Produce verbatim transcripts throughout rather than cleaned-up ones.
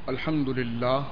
الحمد لله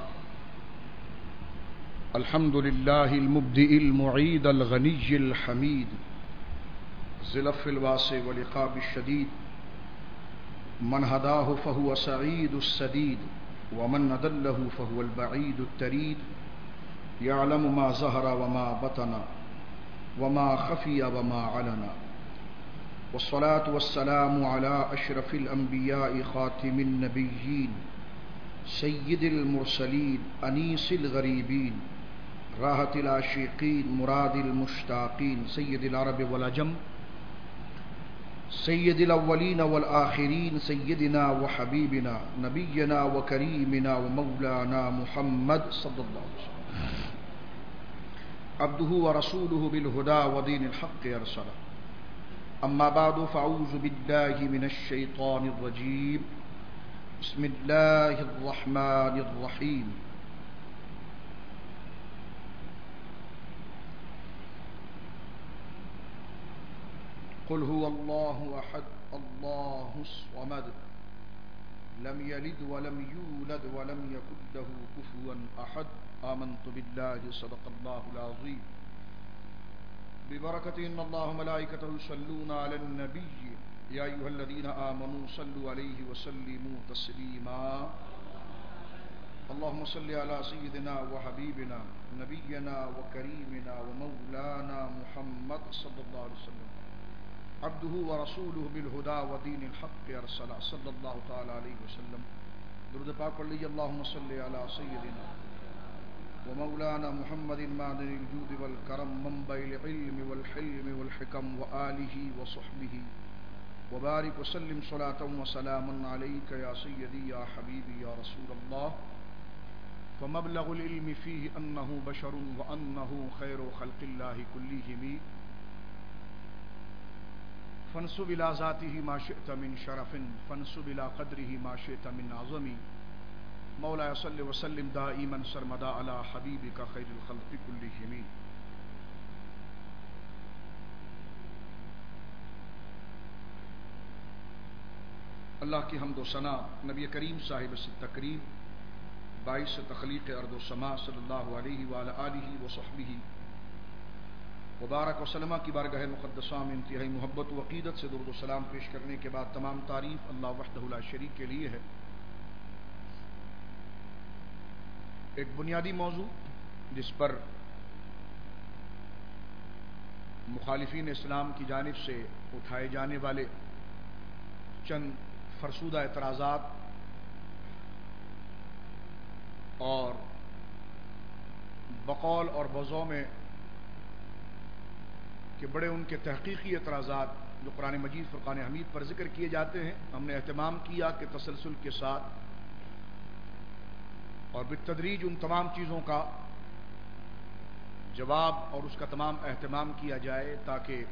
الحمد لله المبدئ المعيد الغني الحميد زلف الواسع والعقاب الشديد من هداه فهو سعيد السديد ومن أضله فهو البعيد التريد يعلم ما ظهر وما بطن وما خفي وما علن والصلاة والسلام على أشرف الأنبياء خاتم النبيين سيد المرسلين أنيس الغريبين راحة العاشقين مراد المشتاقين سيد العرب والعجم سيد الأولين والآخرين سيدنا وحبيبنا نبينا وكريمنا ومولانا محمد صلى الله عليه وسلم عبده ورسوله بالهدى ودين الحق أرسله أما بعد فأعوذ بالله من الشيطان الرجيم بسم الله الرحمن الرحيم قل هو الله أحد الله الصمد لم يلد ولم يولد ولم يكن له كفوا أحد آمنت بالله صدق الله العظيم ببركة إن الله وملائكته يصلون على النبي يا أيها الذين آمنوا صلوا عليه وسلموا تسليما اللهم صل على سيدنا وحبيبنا نبينا وكريمنا ومولانا محمد صلى الله عليه وسلم عبده ورسوله بالهدى ودين الحق أرسله صلى الله تعالى عليه وسلم درود پاک پڑھ لیجیے اللهم صل على سيدنا ومولانا محمد معدن الجود والكرم منبع العلم والحلم والحكم وآله وصحبه وبارك وسلم صلاة وسلاما عليك يا سيدي يا حبيبي يا رسول الله فمبلغ العلم فيه أنه بشر وأنه خير خلق الله كلهم فانسب إلى ذاته ما شئت من شرف فانسب إلى قدره ما شئت من عظم مولاي صل وسلم دائما سرمدا على حبيبك خير الخلق كلهم اللہ کی حمد و ثنا نبی کریم صاحب تکریم باعث تخلیق ارض و سما صلی اللہ علیہ وآلہ آلہ وصحبہ مبارک وسلمہ کی بارگاہ مقدسہ میں انتہائی محبت و عقیدت سے درود و سلام پیش کرنے کے بعد تمام تعریف اللہ وحدہ لا شریک کے لیے ہے۔ ایک بنیادی موضوع جس پر مخالفین اسلام کی جانب سے اٹھائے جانے والے چند فرسودہ اعتراضات اور بقول اور بزو میں کہ بڑے ان کے تحقیقی اعتراضات جو قرآن مجید فرقان حمید پر ذکر کیے جاتے ہیں، ہم نے اہتمام کیا کہ تسلسل کے ساتھ اور بالتدریج ان تمام چیزوں کا جواب اور اس کا تمام اہتمام کیا جائے تاکہ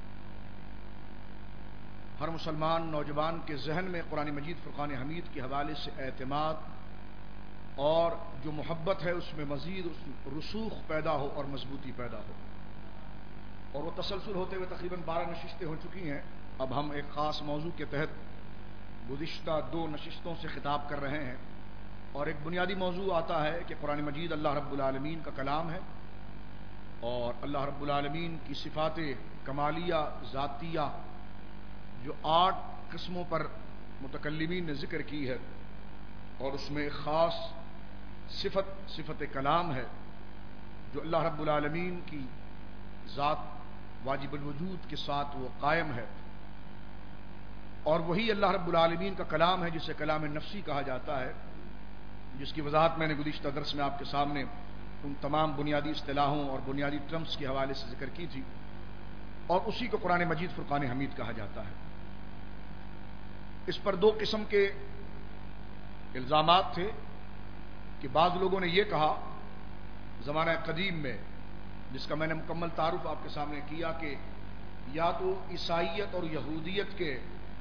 ہر مسلمان نوجوان کے ذہن میں قرآن مجید فرقان حمید کے حوالے سے اعتماد اور جو محبت ہے اس میں مزید رسوخ پیدا ہو اور مضبوطی پیدا ہو، اور وہ تسلسل ہوتے ہوئے تقریباً بارہ نشستیں ہو چکی ہیں۔ اب ہم ایک خاص موضوع کے تحت گزشتہ دو نشستوں سے خطاب کر رہے ہیں، اور ایک بنیادی موضوع آتا ہے کہ قرآن مجید اللہ رب العالمین کا کلام ہے، اور اللہ رب العالمین کی صفات کمالیہ ذاتیہ جو آٹھ قسموں پر متکلمین نے ذکر کی ہے، اور اس میں ایک خاص صفت صفت کلام ہے جو اللہ رب العالمین کی ذات واجب الوجود کے ساتھ وہ قائم ہے، اور وہی اللہ رب العالمین کا کلام ہے جسے کلام نفسی کہا جاتا ہے، جس کی وضاحت میں نے گزشتہ درس میں آپ کے سامنے ان تمام بنیادی اصطلاحوں اور بنیادی ٹرمز کے حوالے سے ذکر کی تھی، اور اسی کو قرآن مجید فرقان حمید کہا جاتا ہے۔ اس پر دو قسم کے الزامات تھے کہ بعض لوگوں نے یہ کہا زمانہ قدیم میں، جس کا میں نے مکمل تعارف آپ کے سامنے کیا، کہ یا تو عیسائیت اور یہودیت کے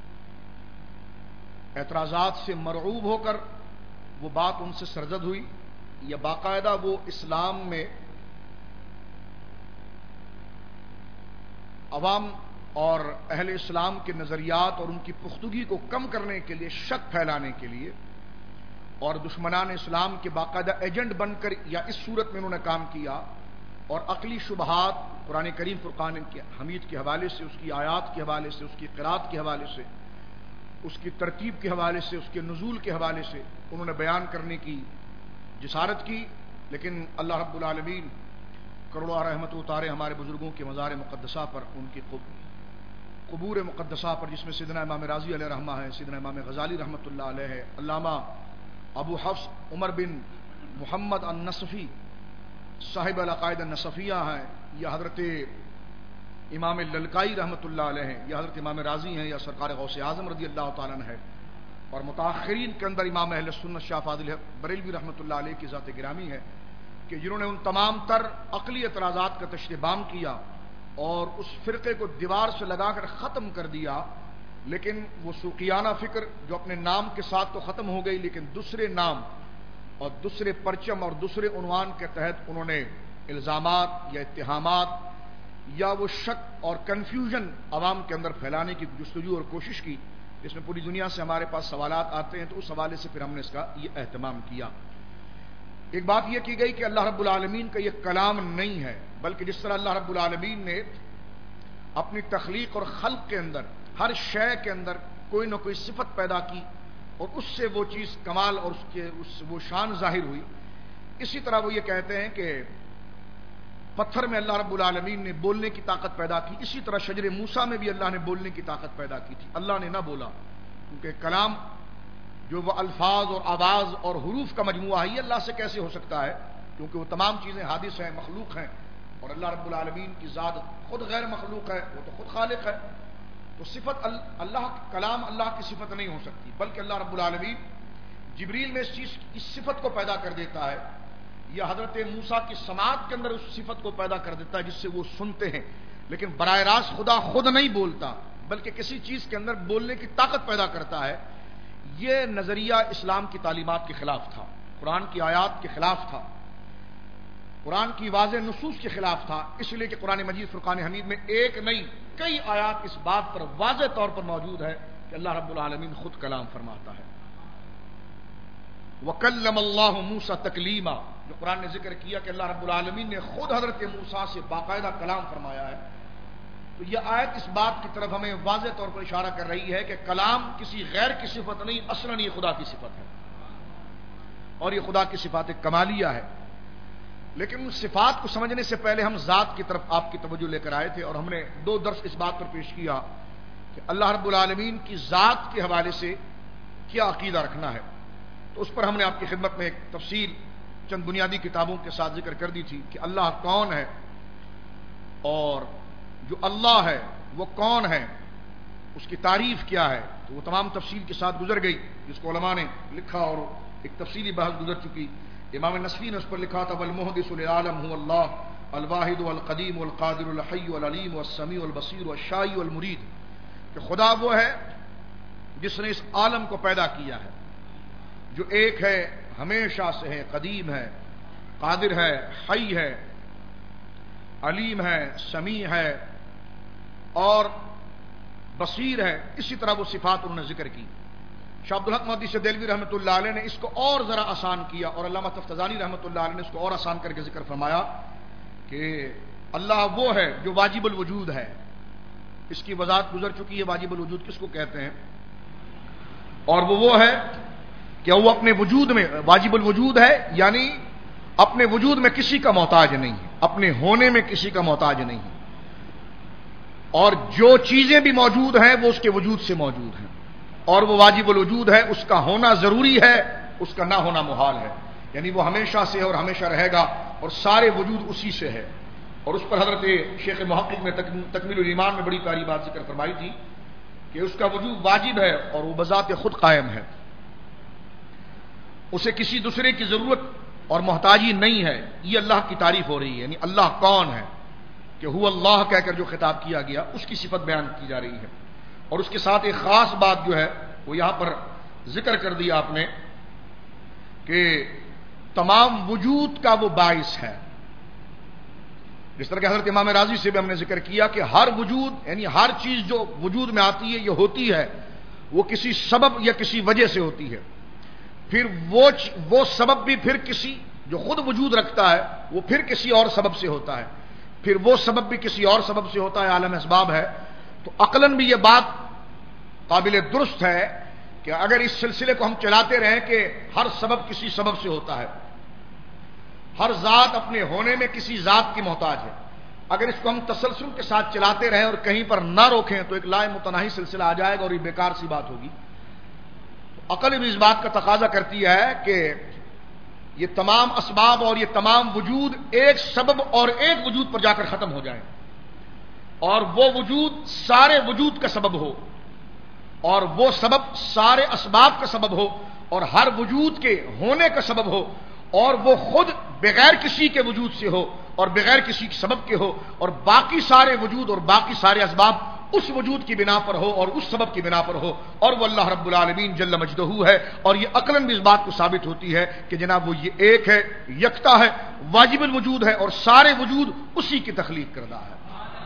اعتراضات سے مرعوب ہو کر وہ بات ان سے سرزد ہوئی، یا باقاعدہ وہ اسلام میں عوام اور اہل اسلام کے نظریات اور ان کی پختگی کو کم کرنے کے لیے، شک پھیلانے کے لیے اور دشمنان اسلام کے باقاعدہ ایجنٹ بن کر یا اس صورت میں انہوں نے کام کیا، اور عقلی شبہات قرآن کریم فرقان حمید کے حوالے سے، اس کی آیات کے حوالے سے، اس کی قرات کے حوالے سے، اس کی ترتیب کے حوالے سے، اس کے نزول کے حوالے سے انہوں نے بیان کرنے کی جسارت کی، لیکن اللہ رب العالمین کروڑوں رحمت اتارے ہمارے بزرگوں کے مزار مقدسہ پر، ان کی قبور مقدسہ پر، جس میں سیدنا امام راضی علیہ رحمہ ہے، سیدنا امام غزالی رحمۃ اللہ علیہ ہے، علامہ ابو حفص عمر بن محمد النصفی صاحب العقائد النصفیہ ہیں، یا حضرت امام للکائی رحمۃ اللہ علیہ ہیں، یا حضرت امام راضی ہیں، یا سرکار غوث اعظم رضی اللہ تعالیٰ عنہ ہے، اور متاخرین کے اندر امام اہل سنت شاہ فاضل بریلوی رحمۃ اللہ علیہ کی ذات گرامی ہے کہ جنہوں نے ان تمام تر عقلی اعتراضات کا تشریح کیا اور اس فرقے کو دیوار سے لگا کر ختم کر دیا، لیکن وہ سوقیانہ فکر جو اپنے نام کے ساتھ تو ختم ہو گئی، لیکن دوسرے نام اور دوسرے پرچم اور دوسرے عنوان کے تحت انہوں نے الزامات یا اتہامات یا وہ شک اور کنفیوژن عوام کے اندر پھیلانے کی جستجو اور کوشش کی، جس میں پوری دنیا سے ہمارے پاس سوالات آتے ہیں، تو اس حوالے سے پھر ہم نے اس کا یہ اہتمام کیا۔ ایک بات یہ کی گئی کہ اللہ رب العالمین کا یہ کلام نہیں ہے، بلکہ جس طرح اللہ رب العالمین نے اپنی تخلیق اور خلق کے اندر ہر شے کے اندر کوئی نہ کوئی صفت پیدا کی اور اس سے وہ چیز کمال اور اس کے اس وہ شان ظاہر ہوئی، اسی طرح وہ یہ کہتے ہیں کہ پتھر میں اللہ رب العالمین نے بولنے کی طاقت پیدا کی، اسی طرح شجر موسیٰ میں بھی اللہ نے بولنے کی طاقت پیدا کی تھی، اللہ نے نہ بولا، کیونکہ کلام جو وہ الفاظ اور آواز اور حروف کا مجموعہ ہے، یہ اللہ سے کیسے ہو سکتا ہے، کیونکہ وہ تمام چیزیں حادث ہیں، مخلوق ہیں، اور اللہ رب العالمین کی ذات خود غیر مخلوق ہے، وہ تو خود خالق ہے، تو صفت اللہ کلام اللہ کی صفت نہیں ہو سکتی، بلکہ اللہ رب العالمین جبریل میں اس چیز اس صفت کو پیدا کر دیتا ہے، یا حضرت موسیٰ کی سماعت کے اندر اس صفت کو پیدا کر دیتا ہے جس سے وہ سنتے ہیں، لیکن براہ راست خدا خود نہیں بولتا، بلکہ کسی چیز کے اندر بولنے کی طاقت پیدا کرتا ہے۔ یہ نظریہ اسلام کی تعلیمات کے خلاف تھا، قرآن کی آیات کے خلاف تھا، قرآن کی واضح نصوص کے خلاف تھا، اس لیے کہ قرآن مجید فرقان حمید میں ایک نہیں کئی آیات اس بات پر واضح طور پر موجود ہے کہ اللہ رب العالمین خود کلام فرماتا ہے۔ وَكَلَّمَ اللَّهُ مُوسَىٰ تَكْلِيمًا، جو قرآن نے ذکر کیا کہ اللہ رب العالمین نے خود حضرت موسیٰ سے باقاعدہ کلام فرمایا ہے، تو یہ آیت اس بات کی طرف ہمیں واضح طور پر اشارہ کر رہی ہے کہ کلام کسی غیر کی صفت نہیں، اصلاً یہ خدا کی صفت ہے، اور یہ خدا کی صفات کمالیہ ہے۔ لیکن ان صفات کو سمجھنے سے پہلے ہم ذات کی طرف آپ کی توجہ لے کر آئے تھے، اور ہم نے دو درس اس بات پر پیش کیا کہ اللہ رب العالمین کی ذات کے حوالے سے کیا عقیدہ رکھنا ہے، تو اس پر ہم نے آپ کی خدمت میں ایک تفصیل چند بنیادی کتابوں کے ساتھ ذکر کر دی تھی کہ اللہ کون ہے، اور جو اللہ ہے وہ کون ہے، اس کی تعریف کیا ہے، تو وہ تمام تفصیل کے ساتھ گزر گئی، جس کو علماء نے لکھا اور ایک تفصیلی بحث گزر چکی۔ امام نصفی نے اس پر لکھا تھا والمحدث للعالم هو اللہ الواحد والقدیم والقادر الحی والعلیم والسمیع والبصیر والشائی والمرید، کہ خدا وہ ہے جس نے اس عالم کو پیدا کیا ہے، جو ایک ہے، ہمیشہ سے ہے، قدیم ہے، قادر ہے، حی ہے، علیم ہے، سمیع ہے اور بصیر ہے، اسی طرح وہ صفات انہوں نے ذکر کی۔ شاہ عبدالحق محدث دہلوی رحمۃ اللہ علیہ نے اس کو اور ذرا آسان کیا، اور علامہ تفتزانی رحمۃ اللہ علیہ نے اس کو اور آسان کر کے ذکر فرمایا کہ اللہ وہ ہے جو واجب الوجود ہے، اس کی وضاحت گزر چکی ہے، واجب الوجود کس کو کہتے ہیں، اور وہ وہ ہے کہ وہ اپنے وجود میں واجب الوجود ہے، یعنی اپنے وجود میں کسی کا محتاج نہیں ہے، اپنے ہونے میں کسی کا محتاج نہیں ہے، اور جو چیزیں بھی موجود ہیں وہ اس کے وجود سے موجود ہیں، اور وہ واجب الوجود ہے، اس کا ہونا ضروری ہے، اس کا نہ ہونا محال ہے، یعنی وہ ہمیشہ سے ہے اور ہمیشہ رہے گا، اور سارے وجود اسی سے ہے۔ اور اس پر حضرت شیخ محقق نے تکمیل الایمان میں بڑی پیاری بات ذکر فرمائی تھی کہ اس کا وجود واجب ہے اور وہ بذات خود قائم ہے، اسے کسی دوسرے کی ضرورت اور محتاجی نہیں ہے۔ یہ اللہ کی تعریف ہو رہی ہے، یعنی اللہ کون ہے کہ ہو اللہ کہہ کر جو خطاب کیا گیا اس کی صفت بیان کی جا رہی ہے، اور اس کے ساتھ ایک خاص بات جو ہے وہ یہاں پر ذکر کر دیا آپ نے کہ تمام وجود کا وہ باعث ہے، جس طرح کہ حضرت امام راضی سے بھی ہم نے ذکر کیا کہ ہر وجود یعنی ہر چیز جو وجود میں آتی ہے یہ ہوتی ہے وہ کسی سبب یا کسی وجہ سے ہوتی ہے۔ پھر وہ وہ سبب بھی پھر کسی جو خود وجود رکھتا ہے وہ پھر کسی اور سبب سے ہوتا ہے، پھر وہ سبب بھی کسی اور سبب سے ہوتا ہے، عالم اسباب ہے. تو عقلاً بھی یہ بات قابل درست ہے کہ اگر اس سلسلے کو ہم چلاتے رہیں کہ ہر سبب کسی سبب سے ہوتا ہے، ہر ذات اپنے ہونے میں کسی ذات کی محتاج ہے، اگر اس کو ہم تسلسل کے ساتھ چلاتے رہیں اور کہیں پر نہ روکیں تو ایک لا متناہی سلسلہ آ جائے گا اور یہ بیکار سی بات ہوگی. عقل بھی اس بات کا تقاضا کرتی ہے کہ یہ تمام اسباب اور یہ تمام وجود ایک سبب اور ایک وجود پر جا کر ختم ہو جائیں اور وہ وجود سارے وجود کا سبب ہو اور وہ سبب سارے اسباب کا سبب ہو اور ہر وجود کے ہونے کا سبب ہو اور وہ خود بغیر کسی کے وجود سے ہو اور بغیر کسی سبب کے ہو اور باقی سارے وجود اور باقی سارے اسباب اس وجود کی بنا پر ہو اور اس سبب کی بنا پر ہو اور وہ اللہ رب العالمین جل مجدہ ہے. اور یہ عقلاً بھی اس بات کو ثابت ہوتی ہے کہ جناب وہ یہ ایک ہے، یکتا ہے، واجب الوجود ہے اور سارے وجود اسی کی تخلیق کردہ ہے.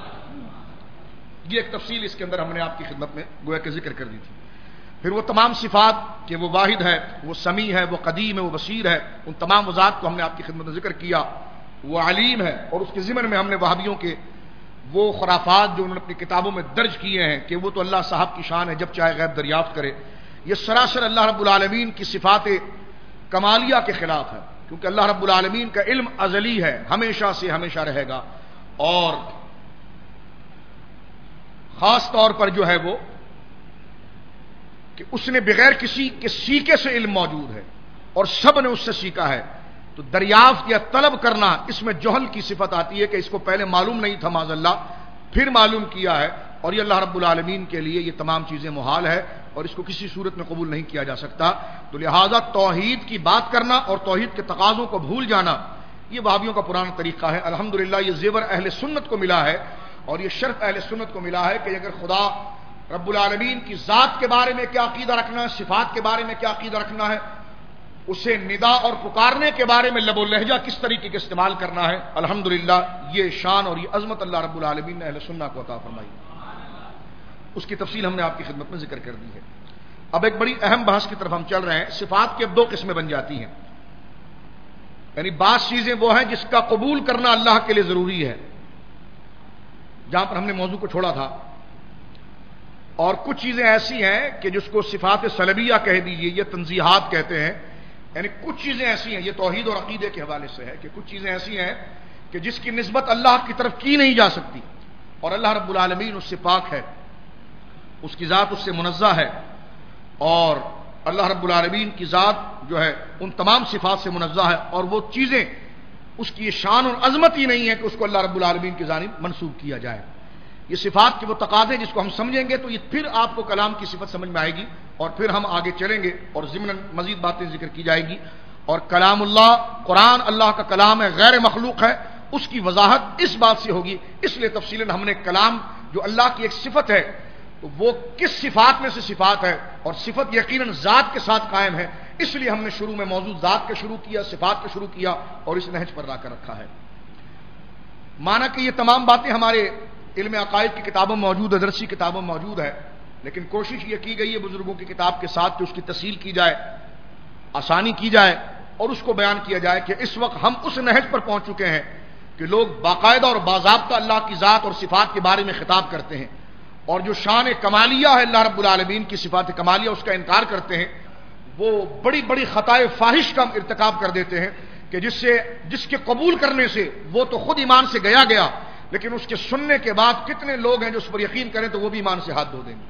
یہ ایک تفصیل اس کے اندر ہم نے آپ کی خدمت میں گویا کہ ذکر کر دی تھی. پھر وہ تمام صفات کہ وہ واحد ہے، وہ سمیع ہے، وہ قدیم ہے، وہ بصیر ہے، ان تمام وضاحت کو ہم نے آپ کی خدمت میں ذکر کیا. وہ علیم ہے اور اس کے ضمن میں ہم نے وہابیوں کے وہ خرافات جو انہوں نے اپنی کتابوں میں درج کیے ہیں کہ وہ تو اللہ صاحب کی شان ہے جب چاہے غیب دریافت کرے، یہ سراسر اللہ رب العالمین کی صفات کمالیہ کے خلاف ہے، کیونکہ اللہ رب العالمین کا علم ازلی ہے، ہمیشہ سے ہمیشہ رہے گا. اور خاص طور پر جو ہے وہ کہ اس نے بغیر کسی کے سیکھے سے علم موجود ہے اور سب نے اس سے سیکھا ہے. تو دریافت یا طلب کرنا اس میں جہل کی صفت آتی ہے کہ اس کو پہلے معلوم نہیں تھا معاذ اللہ، پھر معلوم کیا ہے، اور یہ اللہ رب العالمین کے لیے یہ تمام چیزیں محال ہے اور اس کو کسی صورت میں قبول نہیں کیا جا سکتا. تو لہذا توحید کی بات کرنا اور توحید کے تقاضوں کو بھول جانا یہ وہابیوں کا پرانا طریقہ ہے. الحمدللہ یہ زیور اہل سنت کو ملا ہے اور یہ شرف اہل سنت کو ملا ہے کہ اگر خدا رب العالمین کی ذات کے بارے میں کیا عقیدہ رکھنا ہے، صفات کے بارے میں کیا عقیدہ رکھنا ہے، اسے ندا اور پکارنے کے بارے میں لب و لہجہ کس طریقے کا استعمال کرنا ہے، الحمدللہ یہ شان اور یہ عظمت اللہ رب العالمین نے اہل سنت کو عطا فرمائی. اس کی تفصیل ہم نے آپ کی خدمت میں ذکر کر دی ہے. اب ایک بڑی اہم بحث کی طرف ہم چل رہے ہیں. صفات کی اب دو قسمیں بن جاتی ہیں، یعنی بعض چیزیں وہ ہیں جس کا قبول کرنا اللہ کے لیے ضروری ہے، جہاں پر ہم نے موضوع کو چھوڑا تھا، اور کچھ چیزیں ایسی ہیں کہ جس کو صفات سلبیہ کہہ دیجیے، یہ تنزیہات کہتے ہیں. یعنی کچھ چیزیں ایسی ہیں، یہ توحید اور عقیدے کے حوالے سے ہے کہ کچھ چیزیں ایسی ہیں کہ جس کی نسبت اللہ کی طرف کی نہیں جا سکتی اور اللہ رب العالمین اس سے پاک ہے، اس کی ذات اس سے منزہ ہے اور اللہ رب العالمین کی ذات جو ہے ان تمام صفات سے منزہ ہے اور وہ چیزیں اس کی شان اور عظمت ہی نہیں ہے کہ اس کو اللہ رب العالمین کی جانب منسوب کیا جائے. یہ صفات کے وہ تقاضے جس کو ہم سمجھیں گے تو یہ پھر آپ کو کلام کی صفت سمجھ میں آئے گی اور پھر ہم آگے چلیں گے اور ضمن مزید باتیں ذکر کی جائے گی. اور کلام اللہ، قرآن اللہ کا کلام ہے، غیر مخلوق ہے، اس کی وضاحت اس بات سے ہوگی. اس لیے تفصیلاً ہم نے کلام جو اللہ کی ایک صفت ہے تو وہ کس صفات میں سے صفات ہے اور صفت یقیناً ذات کے ساتھ قائم ہے، اس لیے ہم نے شروع میں موضوع ذات کا شروع کیا، صفات کا شروع کیا اور اس نہج پر لا کر رکھا ہے. مانا کہ یہ تمام باتیں ہمارے علم عقائد کی کتابوں میں موجود ہے، درسی کتابوں میں موجود ہے، لیکن کوشش یہ کی گئی ہے بزرگوں کی کتاب کے ساتھ کہ اس کی تفصیل کی جائے، آسانی کی جائے اور اس کو بیان کیا جائے کہ اس وقت ہم اس نہج پر پہنچ چکے ہیں کہ لوگ باقاعدہ اور باضابطہ اللہ کی ذات اور صفات کے بارے میں خطاب کرتے ہیں اور جو شان کمالیہ ہے اللہ رب العالمین کی صفات کمالیہ اس کا انکار کرتے ہیں، وہ بڑی بڑی خطائے فاحش کا ارتکاب کر دیتے ہیں کہ جس سے جس کے قبول کرنے سے وہ تو خود ایمان سے گیا گیا، لیکن اس کے سننے کے بعد کتنے لوگ ہیں جو اس پر یقین کریں تو وہ بھی ایمان سے ہاتھ دھو دیں گے.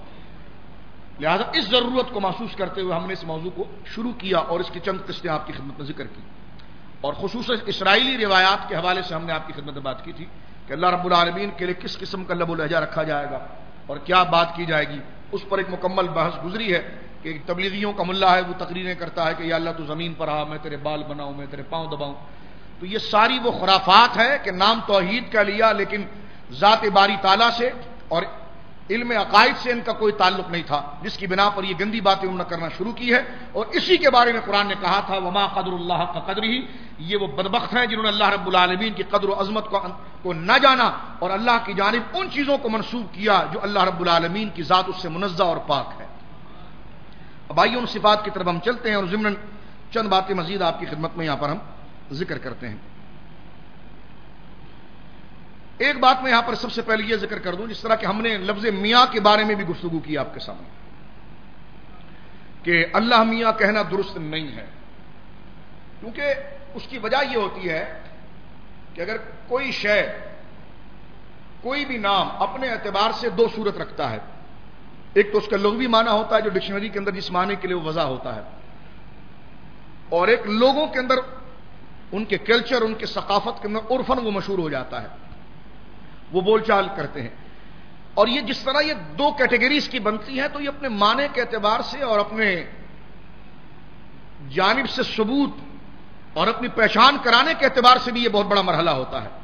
لہذا اس ضرورت کو محسوس کرتے ہوئے ہم نے اس موضوع کو شروع کیا اور اس کی چند قسطیں آپ کی خدمت میں ذکر کی اور خصوصاً اسرائیلی روایات کے حوالے سے ہم نے آپ کی خدمت میں بات کی تھی کہ اللہ رب العالمین کے لیے کس قسم کا لب و لہجہ رکھا جائے گا اور کیا بات کی جائے گی. اس پر ایک مکمل بحث گزری ہے کہ ایک تبلیغیوں کا ملا ہے، وہ تقریریں کرتا ہے کہ یا اللہ تو زمین پر آ، میں تیرے بال بناؤں، میں تیرے پاؤں دباؤں. تو یہ ساری وہ خرافات ہیں کہ نام توحید کا لیا لیکن ذات باری تعالیٰ سے اور علم عقائد سے ان کا کوئی تعلق نہیں تھا، جس کی بنا پر یہ گندی باتیں انہوں نے کرنا شروع کی ہے. اور اسی کے بارے میں قرآن نے کہا تھا وما قدر اللہ کا قدر ہی، یہ وہ بدبخت ہیں جنہوں نے اللہ رب العالمین کی قدر و عظمت کو کو نہ جانا اور اللہ کی جانب ان چیزوں کو منسوب کیا جو اللہ رب العالمین کی ذات اس سے منزہ اور پاک ہے. اب آئیے ان صفات کی طرف ہم چلتے ہیں اور ضمن چند باتیں مزید آپ کی خدمت میں یہاں پر ہم ذکر کرتے ہیں۔ ایک بات میں یہاں پر سب سے پہلے یہ ذکر کر دوں، جس طرح کہ ہم نے لفظ میاں کے بارے میں بھی گفتگو کی آپ کے سامنے کہ اللہ میاں کہنا درست نہیں ہے، کیونکہ اس کی وجہ یہ ہوتی ہے کہ اگر کوئی شے، کوئی بھی نام اپنے اعتبار سے دو صورت رکھتا ہے، ایک تو اس کا لغوی معنی ہوتا ہے جو ڈکشنری کے اندر جس معنی کے لیے وہ وضع ہوتا ہے، اور ایک لوگوں کے اندر ان کے کلچر، ان کے ثقافت کے اندر عرفاً وہ مشہور ہو جاتا ہے، وہ بول چال کرتے ہیں۔ اور یہ جس طرح یہ دو کیٹیگریز کی بنتی ہیں تو یہ اپنے معنی کے اعتبار سے اور اپنے جانب سے ثبوت اور اپنی پہچان کرانے کے اعتبار سے بھی یہ بہت بڑا مرحلہ ہوتا ہے۔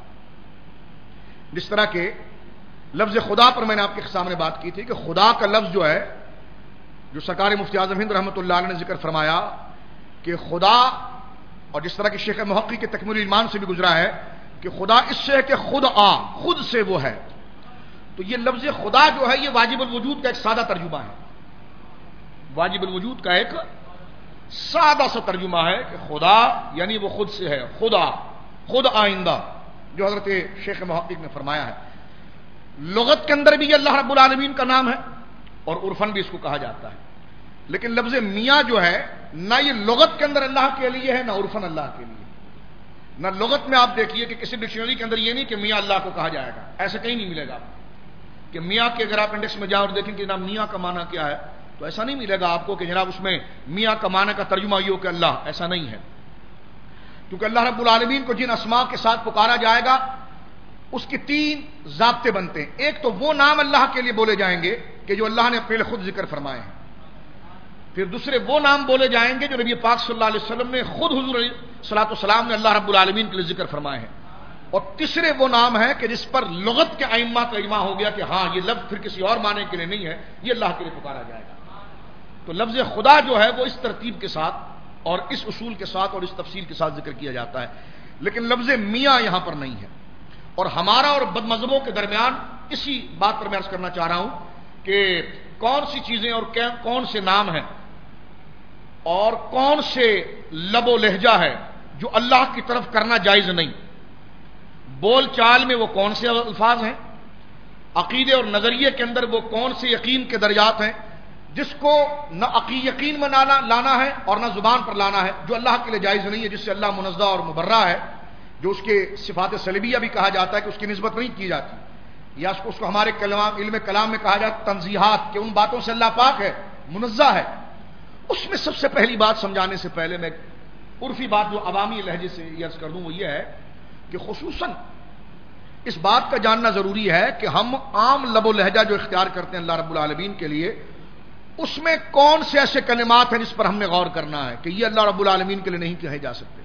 جس طرح کہ لفظ خدا پر میں نے آپ کے سامنے بات کی تھی کہ خدا کا لفظ جو ہے، جو سرکار مفتی اعظم ہند رحمۃ اللہ علیہ نے ذکر فرمایا کہ خدا، اور جس طرح کہ شیخ محقق کے تکمیل ایمان سے بھی گزرا ہے کہ خدا اس سے ہے کہ خود آ، خود سے وہ ہے، تو یہ لفظ خدا جو ہے یہ واجب الوجود کا ایک سادہ ترجمہ ہے، واجب الوجود کا ایک سادہ سا ترجمہ ہے کہ خدا یعنی وہ خود سے ہے، خدا، خود آئندہ، جو حضرت شیخ محقق نے فرمایا ہے۔ لغت کے اندر بھی یہ اللہ رب العالمین کا نام ہے اور عرفاً بھی اس کو کہا جاتا ہے، لیکن لفظ میاں جو ہے نہ یہ لغت کے اندر اللہ کے لیے ہے نہ عرفاً اللہ کے لیے۔ نہ لغت میں آپ دیکھیے کہ کسی ڈکشنری کے اندر یہ نہیں کہ میاں اللہ کو کہا جائے گا، ایسا کہیں نہیں ملے گا کہ میاں کے، اگر آپ انڈیکس میں جاؤ اور دیکھیں کہ جناب میاں کا معنی کیا ہے تو ایسا نہیں ملے گا آپ کو کہ جناب اس میں میاں کا معنی کا ترجمہ یہ ہو کہ اللہ، ایسا نہیں ہے، کیونکہ اللہ رب العالمین کو جن اسماء کے ساتھ پکارا جائے گا اس کے تین ضابطے بنتے ہیں۔ ایک تو وہ نام اللہ کے لیے بولے جائیں گے کہ جو اللہ نے پہلے خود ذکر فرمائے ہیں، پھر دوسرے وہ نام بولے جائیں گے جو نبی پاک صلی اللہ علیہ وسلم نے خود حضور علیہ الصلوۃ والسلام نے اللہ رب العالمین کے لیے ذکر فرمائے ہیں، اور تیسرے وہ نام ہے کہ جس پر لغت کے ائمہ کا اجماع ہو گیا کہ ہاں یہ لفظ پھر کسی اور معنی کے لیے نہیں ہے، یہ اللہ کے لیے پکارا جائے گا۔ تو لفظ خدا جو ہے وہ اس ترتیب کے ساتھ اور اس اصول کے ساتھ اور اس تفصیل کے ساتھ ذکر کیا جاتا ہے، لیکن لفظ میاں یہاں پر نہیں ہے۔ اور ہمارا اور بد مذہبوں کے درمیان اسی بات پر میں عرض کرنا چاہ رہا ہوں کہ کون سی چیزیں اور کون سے نام ہیں اور کون سے لب و لہجہ ہے جو اللہ کی طرف کرنا جائز نہیں، بول چال میں وہ کون سے الفاظ ہیں، عقیدے اور نظریے کے اندر وہ کون سے یقین کے درجات ہیں جس کو نہ عقی یقین میں لانا ہے اور نہ زبان پر لانا ہے، جو اللہ کے لیے جائز نہیں ہے، جس سے اللہ منزہ اور مبرہ ہے، جو اس کے صفات سلبیہ بھی کہا جاتا ہے کہ اس کی نسبت نہیں کی جاتی، یا اس کو اس کو ہمارے کلام علم کلام میں کہا جاتا ہے تنزیہات، کہ ان باتوں سے اللہ پاک ہے، منزہ ہے۔ اس میں سب سے پہلی بات سمجھانے سے پہلے میں عرفی بات جو عوامی لہجے سے عرض کر دوں وہ یہ ہے کہ خصوصاً اس بات کا جاننا ضروری ہے کہ ہم عام لب و لہجہ جو اختیار کرتے ہیں اللہ رب العالمین کے لیے، اس میں کون سے ایسے کلمات ہیں جس پر ہم نے غور کرنا ہے کہ یہ اللہ رب العالمین کے لیے نہیں کہے جا سکتے۔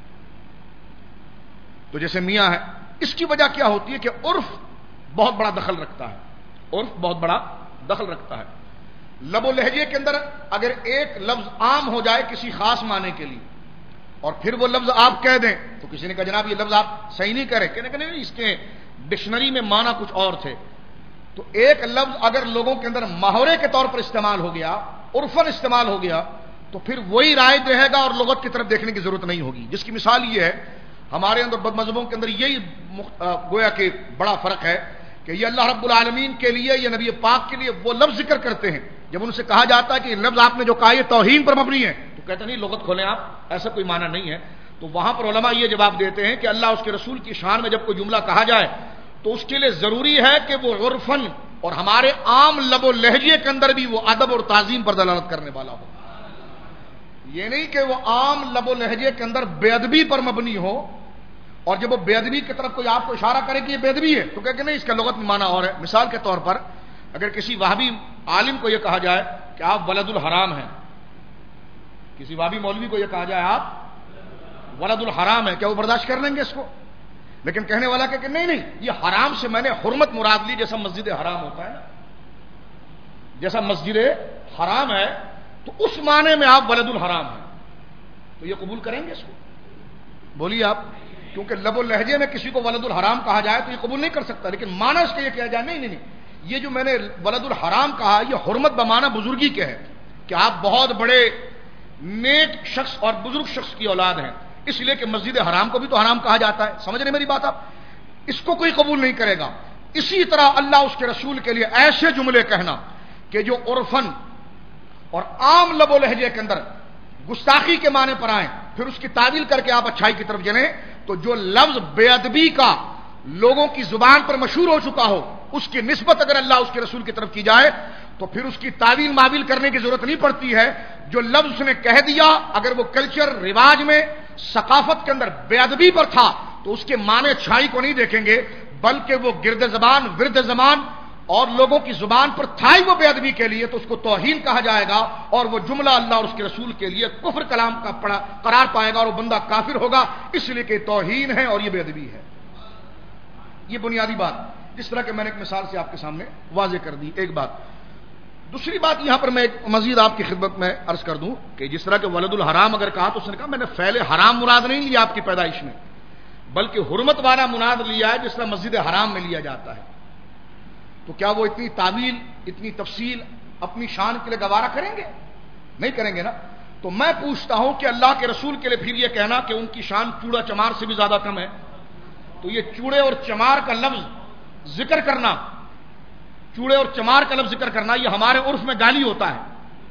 تو جیسے میاں ہے، اس کی وجہ کیا ہوتی ہے کہ عرف بہت بڑا دخل رکھتا ہے، عرف بہت بڑا دخل رکھتا ہے۔ لب و لہجے کے اندر اگر ایک لفظ عام ہو جائے کسی خاص معنی کے لیے اور پھر وہ لفظ آپ کہہ دیں تو کسی نے کہا جناب یہ لفظ آپ صحیح نہیں کریں، کہنے کہ نہیں اس کے ڈکشنری میں معنی کچھ اور تھے۔ تو ایک لفظ اگر لوگوں کے اندر محاورے کے طور پر استعمال ہو گیا، عرفاً استعمال ہو گیا، تو پھر وہی رائج رہے گا اور لغت کی طرف دیکھنے کی ضرورت نہیں ہوگی۔ جس کی مثال یہ ہے، ہمارے اندر بد مذہبوں کے اندر یہی گویا کہ بڑا فرق ہے کہ یہ اللہ رب العالمین کے لیے، یہ نبی پاک کے لیے وہ لفظ ذکر کرتے ہیں، جب ان سے کہا جاتا ہے کہ یہ لفظ آپ نے جو کہا یہ توہین پر مبنی ہے تو کہتے نہیں لغت کھولیں آپ، ایسا کوئی معنی نہیں ہے۔ تو وہاں پر علماء یہ جواب دیتے ہیں کہ اللہ اس کے رسول کی شان میں جب کوئی جملہ کہا جائے تو اس کے لیے ضروری ہے کہ وہ عرفاً اور ہمارے عام لب و لہجے کے اندر بھی وہ ادب اور تعظیم پر دلالت کرنے والا ہو، یہ نہیں کہ وہ عام لب و لہجے کے اندر بے ادبی پر مبنی ہو، اور جب وہ بے ادبی کی طرف کوئی آپ کو اشارہ کرے کہ یہ بے ادبی ہے تو کہ نہیں اس کا لغت میں معنی اور ہے۔ مثال کے طور پر اگر کسی وہابی عالم کو یہ کہا جائے کہ آپ ولد الحرام ہیں، کسی وہابی مولوی کو یہ کہا جائے آپ ولد الحرام ہے، کیا وہ برداشت کر لیں گے اس کو؟ لیکن کہنے والا کہ نہیں نہیں یہ حرام سے میں نے حرمت مراد لی، جیسا مسجد حرام ہوتا ہے نا، جیسا مسجد حرام ہے تو اس معنی میں آپ ولد الحرام ہیں، تو یہ قبول کریں گے اس کو؟ بولیے آپ، کیونکہ لب و لہجے میں کسی کو ولد الحرام کہا جائے تو یہ قبول نہیں کر سکتا، لیکن معنی اس کا یہ کیا جائے نہیں نہیں نہیں یہ جو میں نے ولد الحرام کہا یہ حرمت بمعنی بزرگی کے ہے، کہ آپ بہت بڑے نیک شخص اور بزرگ شخص کی اولاد ہیں، اس لیے کہ مسجد حرام کو بھی تو حرام کہا جاتا ہے. سمجھ رہے میری بات آپ؟ اس کو کوئی قبول نہیں کرے گا. اسی طرح اللہ اس کے رسول کے لیے ایسے جملے کہنا کہ جو عرفن اور عام لب و لہجے کے اندر گستاخی کے معنی پر آئیں، پھر اس کی تعویل کر کے آپ اچھائی کی طرف چلیں، تو جو لفظ بے ادبی کا لوگوں کی زبان پر مشہور ہو چکا ہو، اس کی نسبت اگر اللہ اس کے رسول کی طرف کی جائے تو پھر اس کی تعویل معویل کرنے کی ضرورت نہیں پڑتی ہے. جو لفظ اس نے کہہ دیا اگر وہ کلچر رواج میں ثقافت کے اندر بے ادبی پر تھا تو اس کے معنی چھائی کو نہیں دیکھیں گے، بلکہ وہ گرد زبان ورد زبان اور لوگوں کی زبان پر تھا ہی وہ بے ادبی کے لیے، تو اس کو توہین کہا جائے گا اور وہ جملہ اللہ اور اس کے رسول کے لیے کفر کلام کا پڑا قرار پائے گا اور وہ بندہ کافر ہوگا، اس لیے کہ توہین ہے اور یہ بے ادبی ہے. یہ بنیادی بات جس طرح کہ میں نے ایک مثال سے آپ کے سامنے واضح کر دی. ایک بات. دوسری بات یہاں پر میں ایک مزید آپ کی خدمت میں عرض کر دوں کہ جس طرح کہ ولد الحرام اگر کہا تو اس نے کہا میں نے فعل حرام مراد نہیں لیا آپ کی پیدائش میں، بلکہ حرمت والا مراد لیا ہے جس طرح مسجد حرام میں لیا جاتا ہے. تو کیا وہ اتنی تعویل اتنی تفصیل اپنی شان کے لیے گوارا کریں گے؟ نہیں کریں گے نا. تو میں پوچھتا ہوں کہ اللہ کے رسول کے لیے پھر یہ کہنا کہ ان کی شان چوڑا چمار سے بھی زیادہ کم ہے، تو یہ چوڑے اور چمار کا لفظ ذکر کرنا چوڑے اور چمار کا لفظ ذکر کرنا یہ ہمارے عرف میں گالی ہوتا ہے.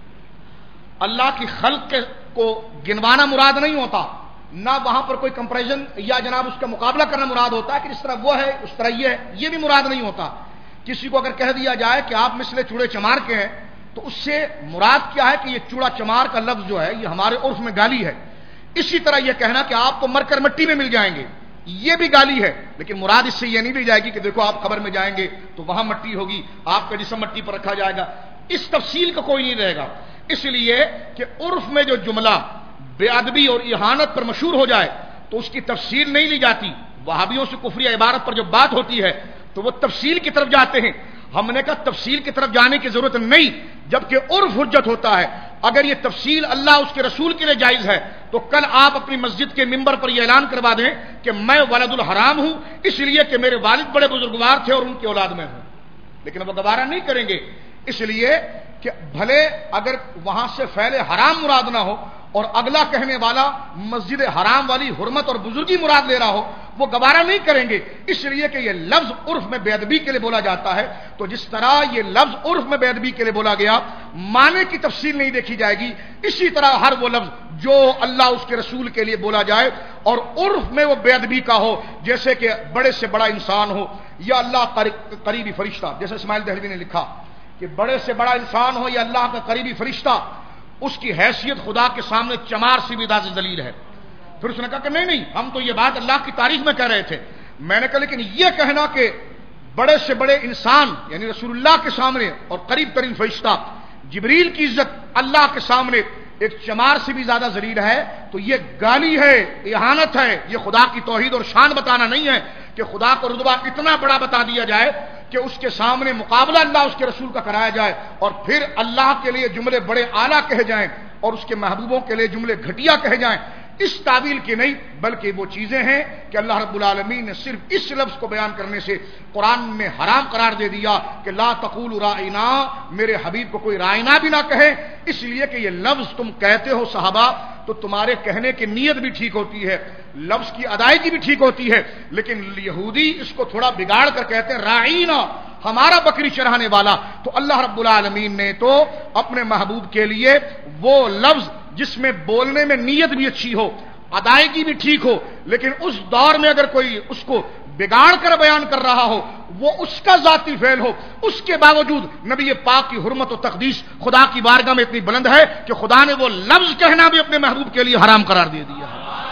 اللہ کی خلق کے کو گنوانا مراد نہیں ہوتا، نہ وہاں پر کوئی کمپیریزن یا جناب اس کا مقابلہ کرنا مراد ہوتا ہے کہ جس طرح وہ ہے اس طرح یہ ہے، یہ بھی مراد نہیں ہوتا. کسی کو اگر کہہ دیا جائے کہ آپ مثل چوڑے چمار کے ہیں تو اس سے مراد کیا ہے کہ یہ چوڑا چمار کا لفظ جو ہے یہ ہمارے عرف میں گالی ہے. اسی طرح یہ کہنا کہ آپ تو مر کر مٹی میں مل جائیں گے یہ بھی گالی ہے، لیکن مراد اس سے یہ نہیں لی جائے گی کہ دیکھو آپ قبر میں جائیں گے تو وہاں مٹی ہوگی، آپ کا جسم مٹی پر رکھا جائے گا. اس تفصیل کا کوئی نہیں رہے گا، اس لیے کہ عرف میں جو جملہ بے ادبی اور اہانت پر مشہور ہو جائے تو اس کی تفصیل نہیں لی جاتی. وہابیوں سے کفری عبارت پر جب بات ہوتی ہے تو وہ تفصیل کی طرف جاتے ہیں. ہم نے کہا تفصیل کی طرف جانے کی ضرورت نہیں، جبکہ عرف حجت ہوتا ہے. اگر یہ تفصیل اللہ اس کے رسول کے لیے جائز ہے تو کل آپ اپنی مسجد کے ممبر پر یہ اعلان کروا دیں کہ میں ولد الحرام ہوں اس لیے کہ میرے والد بڑے بزرگوار تھے اور ان کی اولاد میں ہوں، لیکن وہ گوارا نہیں کریں گے. اس لیے کہ بھلے اگر وہاں سے فعل حرام مراد نہ ہو اور اگلا کہنے والا مسجد حرام والی حرمت اور بزرگی مراد لے رہا ہو، وہ گوارا نہیں کریں گے، اس لیے کہ یہ لفظ عرف میں بے ادبی کے لیے بولا جاتا ہے. تو جس طرح یہ لفظ عرف میں بے ادبی کے لیے بولا گیا، معنی کی تفصیل نہیں دیکھی جائے گی، اسی طرح ہر وہ لفظ جو اللہ اس کے رسول کے لیے بولا جائے اور عرف میں وہ بے ادبی کا ہو، جیسے کہ بڑے سے بڑا انسان ہو یا اللہ قریبی فرشتہ، جیسے اسماعیل دہلوی نے لکھا کہ بڑے سے بڑا انسان ہو یا اللہ کا قریبی فرشتہ، اس کی حیثیت خدا کے سامنے چمار سے بھی زیادہ ذلیل ہے. پھر اس نے کہا کہ نہیں نہیں ہم تو یہ بات اللہ کی تعریف میں کہہ رہے تھے. میں نے کہا لیکن یہ کہنا کہ بڑے سے بڑے انسان یعنی رسول اللہ کے سامنے اور قریب ترین فرشتہ جبریل کی عزت اللہ کے سامنے ایک چمار سے بھی زیادہ ذلیل ہے، تو یہ گالی ہے، اہانت ہے. یہ خدا کی توحید اور شان بتانا نہیں ہے کہ خدا کو رتبہ اتنا بڑا بتا دیا جائے کہ اس کے سامنے مقابلہ اللہ اس کے رسول کا کرایا جائے اور پھر اللہ کے لیے جملے بڑے اعلیٰ کہے جائیں اور اس کے محبوبوں کے لیے جملے گھٹیا کہے جائیں. اس تعویل کی نہیں، بلکہ وہ چیزیں ہیں کہ اللہ رب العالمین نے صرف اس لفظ کو بیان کرنے سے قرآن میں حرام قرار دے دیا کہ لا تقولوا رائنا، میرے حبیب کو کوئی رائنا بھی نہ کہے، اس لیے کہ یہ لفظ تم کہتے ہو صحابہ تو تمہارے کہنے کی نیت بھی ٹھیک ہوتی ہے، لفظ کی ادائیگی بھی ٹھیک ہوتی ہے، لیکن یہودی اس کو تھوڑا بگاڑ کر کہتے ہیں رائنا، ہمارا بکری چرانے والا. تو اللہ رب العالمین نے تو اپنے محبوب کے لیے وہ لفظ جس میں بولنے میں نیت بھی اچھی ہو، ادائیگی بھی ٹھیک ہو، لیکن اس دور میں اگر کوئی اس کو بگاڑ کر بیان کر رہا ہو، وہ اس کا ذاتی فعل ہو، اس کے باوجود نبی پاک کی حرمت و تقدیس خدا کی بارگاہ میں اتنی بلند ہے کہ خدا نے وہ لفظ کہنا بھی اپنے محبوب کے لیے حرام قرار دے دیا.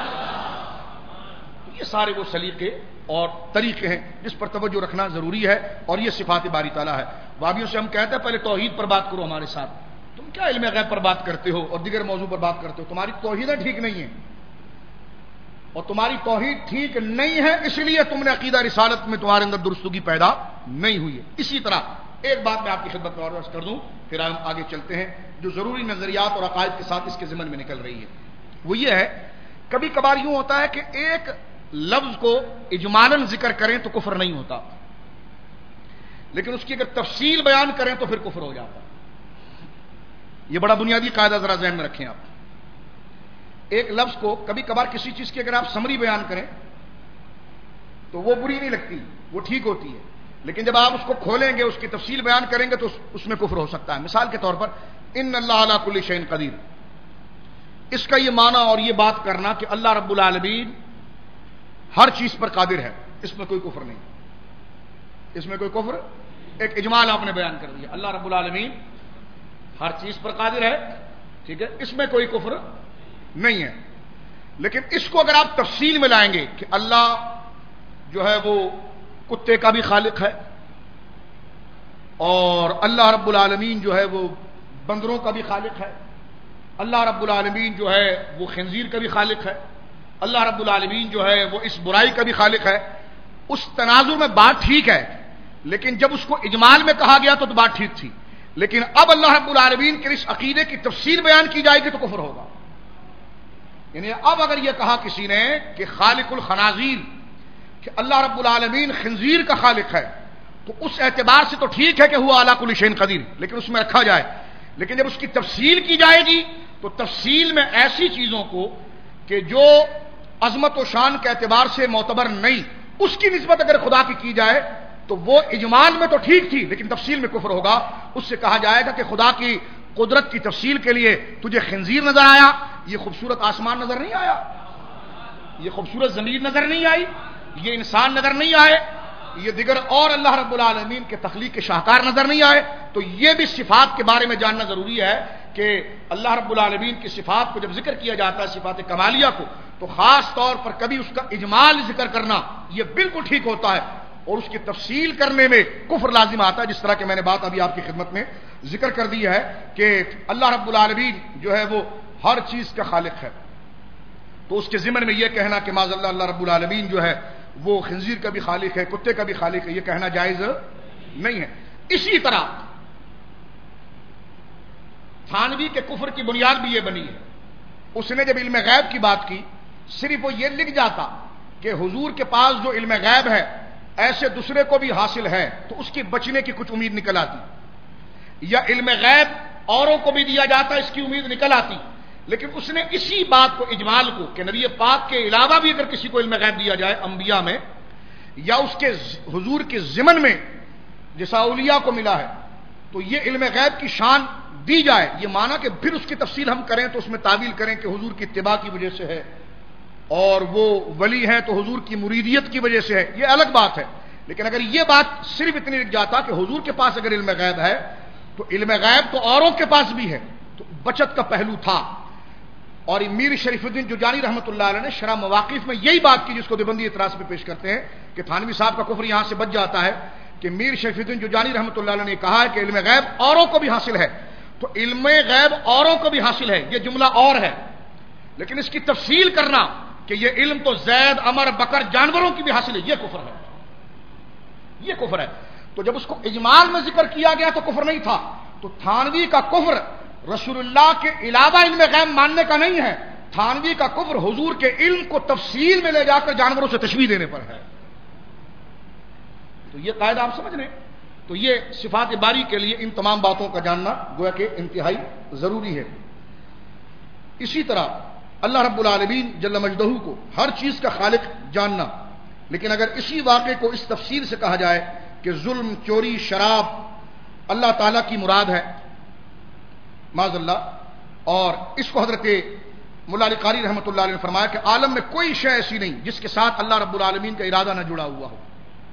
یہ سارے وہ سلیقے اور طریقے ہیں جس پر توجہ رکھنا ضروری ہے، اور یہ صفات باری تعالیٰ ہے. وابیوں سے ہم کہتے ہیں پہلے توحید پر بات کرو ہمارے ساتھ. تم کیا علم غیب پر بات کرتے ہو اور دیگر موضوع پر بات کرتے ہو؟ تمہاری توحیدیں ٹھیک نہیں ہیں، اور تمہاری توحید ٹھیک نہیں ہے اس لیے تم نے عقیدہ رسالت میں تمہارے اندر درستگی پیدا نہیں ہوئی ہے. اسی طرح ایک بات میں آپ کی خدمت میں عرض کر دوں پھر ہم آگے چلتے ہیں، جو ضروری نظریات اور عقائد کے ساتھ اس کے ضمن میں نکل رہی ہے. وہ یہ ہے کبھی کبھار یوں ہوتا ہے کہ ایک لفظ کو اجمالاً ذکر کریں تو کفر نہیں ہوتا، لیکن اس کی اگر تفصیل بیان کریں تو پھر کفر ہو جاتا. یہ بڑا بنیادی قاعدہ ذرا ذہن میں رکھیں آپ. ایک لفظ کو کبھی کبھار کسی چیز کی اگر آپ سمری بیان کریں تو وہ بری نہیں لگتی, وہ ٹھیک ہوتی ہے, لیکن جب آپ اس کو کھولیں گے, اس کی تفصیل بیان کریں گے تو اس میں کفر ہو سکتا ہے. مثال کے طور پر ان اللہ علی کل شیء قدیر, اس کا یہ معنی اور یہ بات کرنا کہ اللہ رب العالمین ہر چیز پر قادر ہے, اس میں کوئی کفر نہیں, اس میں کوئی کفر, ایک اجمال آپ نے بیان کر دیا, اللہ رب العالمین ہر چیز پر قادر ہے, ٹھیک ہے, اس میں کوئی کفر نہیں ہے. لیکن اس کو اگر آپ تفصیل میں لائیں گے کہ اللہ جو ہے وہ کتے کا بھی خالق ہے, اور اللہ رب العالمین جو ہے وہ بندروں کا بھی خالق ہے, اللہ رب العالمین جو ہے وہ خنزیر کا بھی خالق ہے, اللہ رب العالمین جو ہے وہ اس برائی کا بھی خالق ہے, اس تناظر میں بات ٹھیک ہے, لیکن جب اس کو اجمال میں کہا گیا تو, تو بات ٹھیک تھی. لیکن اب اللہ رب العالمین کے اس عقیدے کی تفصیل بیان کی جائے گی تو کفر ہوگا. یعنی اب اگر یہ کہا کسی نے کہ خالق الخنازیر, کہ اللہ رب العالمین خنزیر کا خالق ہے, تو اس اعتبار سے تو ٹھیک ہے کہ ہوا علی کل شیء قدیر, لیکن اس میں رکھا جائے. لیکن جب اس کی تفصیل کی جائے گی تو تفصیل میں ایسی چیزوں کو کہ جو عظمت و شان کے اعتبار سے معتبر نہیں, اس کی نسبت اگر خدا کی کی جائے تو وہ اجمال میں تو ٹھیک تھی, لیکن تفصیل میں کفر ہوگا. اس سے کہا جائے گا کہ خدا کی قدرت کی تفصیل کے لیے تجھے خنزیر نظر آیا, یہ خوبصورت آسمان نظر نہیں آیا, یہ خوبصورت زمین نظر نہیں آئی, یہ انسان نظر نہیں آئے, یہ دیگر اور اللہ رب العالمین کے تخلیق کے شاہکار نظر نہیں آئے. تو یہ بھی صفات کے بارے میں جاننا ضروری ہے کہ اللہ رب العالمین کی صفات کو جب ذکر کیا جاتا ہے, صفات کمالیہ کو, تو خاص طور پر کبھی اس کا اجمال ذکر کرنا یہ بالکل ٹھیک ہوتا ہے, اور اس کی تفصیل کرنے میں کفر لازم آتا ہے. جس طرح کہ میں نے بات ابھی آپ کی خدمت میں ذکر کر دی ہے کہ اللہ رب العالمین جو ہے وہ ہر چیز کا خالق ہے, تو اس کے ضمن میں یہ کہنا کہ معاذ اللہ اللہ رب العالمین جو ہے وہ خنزیر کا بھی خالق ہے, کتے کا بھی خالق ہے, یہ کہنا جائز نہیں ہے. اسی طرح تھانوی کے کفر کی بنیاد بھی یہ بنی ہے. اس نے جب علم غیب کی بات کی, صرف وہ یہ لکھ جاتا کہ حضور کے پاس جو علم غیب ہے ایسے دوسرے کو بھی حاصل ہے, تو اس کی بچنے کی کچھ امید نکل آتی, یا علم غیب اوروں کو بھی دیا جاتا, اس کی امید نکل آتی. لیکن اس نے اسی بات کو, اجمال کو, کہ نبی پاک کے علاوہ بھی اگر کسی کو علم غیب دیا جائے انبیاء میں, یا اس کے حضور کے ضمن میں جیسا اولیاء کو ملا ہے, تو یہ علم غیب کی شان دی جائے. یہ مانا کہ پھر اس کی تفصیل ہم کریں تو اس میں تعویل کریں کہ حضور کی اتباع کی وجہ سے ہے, اور وہ ولی ہیں تو حضور کی مریدیت کی وجہ سے ہے, یہ الگ بات ہے. لیکن اگر یہ بات صرف اتنی لکھ جاتا کہ حضور کے پاس اگر علم غیب ہے تو علم غیب تو اوروں کے پاس بھی ہے, تو بچت کا پہلو تھا. اور میر شریف الدین جوجانی رحمۃ اللہ علیہ نے شرح مواقف میں یہی بات کی, جس کو دیوبندی اعتراض پہ پیش کرتے ہیں کہ تھانوی صاحب کا کفر یہاں سے بچ جاتا ہے, کہ میر شریف الدین جوجانی رحمۃ اللہ علیہ نے کہا ہے کہ علم غیب اوروں کو بھی حاصل ہے, تو علم غیب اوروں کو بھی حاصل ہے, یہ جملہ اور ہے. لیکن اس کی تفصیل کرنا کہ یہ علم تو زید, عمر, بکر, جانوروں کی بھی حاصل ہے, یہ کفر ہے, یہ کفر ہے. تو جب اس کو اجمال میں ذکر کیا گیا تو کفر نہیں تھا. تو تھانوی کا کفر رسول اللہ کے علاوہ علم غیب ماننے کا نہیں ہے, تھانوی کا کفر حضور کے علم کو تفصیل میں لے جا کر جانوروں سے تشبیہ دینے پر ہے. تو یہ قاعدہ آپ سمجھ لیں. تو یہ صفات باری کے لیے ان تمام باتوں کا جاننا گویا کہ انتہائی ضروری ہے. اسی طرح اللہ رب العالمین جل مجدہ کو ہر چیز کا خالق جاننا. لیکن اگر اسی واقعے کو اس تفصیل سے کہا جائے کہ ظلم, چوری, شراب اللہ تعالیٰ کی مراد ہے معاذ اللہ, اور اس کو حضرت مولا علی قاری رحمۃ اللہ علیہ نے فرمایا کہ عالم میں کوئی شے ایسی نہیں جس کے ساتھ اللہ رب العالمین کا ارادہ نہ جڑا ہوا ہو.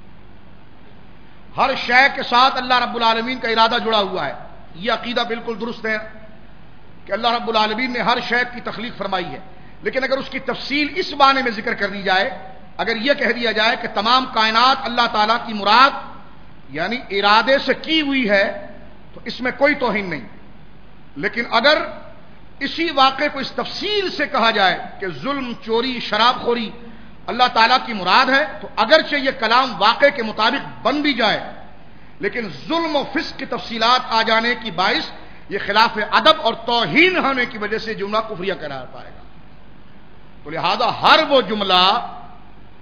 ہر شے کے ساتھ اللہ رب العالمین کا ارادہ جڑا ہوا ہے. یہ عقیدہ بالکل درست ہے کہ اللہ رب العالمین نے ہر شے کی تخلیق فرمائی ہے. لیکن اگر اس کی تفصیل اس معنی میں ذکر کر دی جائے, اگر یہ کہہ دیا جائے کہ تمام کائنات اللہ تعالیٰ کی مراد یعنی ارادے سے کی ہوئی ہے, تو اس میں کوئی توہین نہیں. لیکن اگر اسی واقعے کو اس تفصیل سے کہا جائے کہ ظلم, چوری, شراب خوری اللہ تعالیٰ کی مراد ہے, تو اگرچہ یہ کلام واقعے کے مطابق بن بھی جائے, لیکن ظلم و فسق کی تفصیلات آ جانے کی باعث یہ خلاف ادب اور توہین ہونے کی وجہ سے جملہ کفریہ قرار پائے گا. تو لہذا ہر وہ جملہ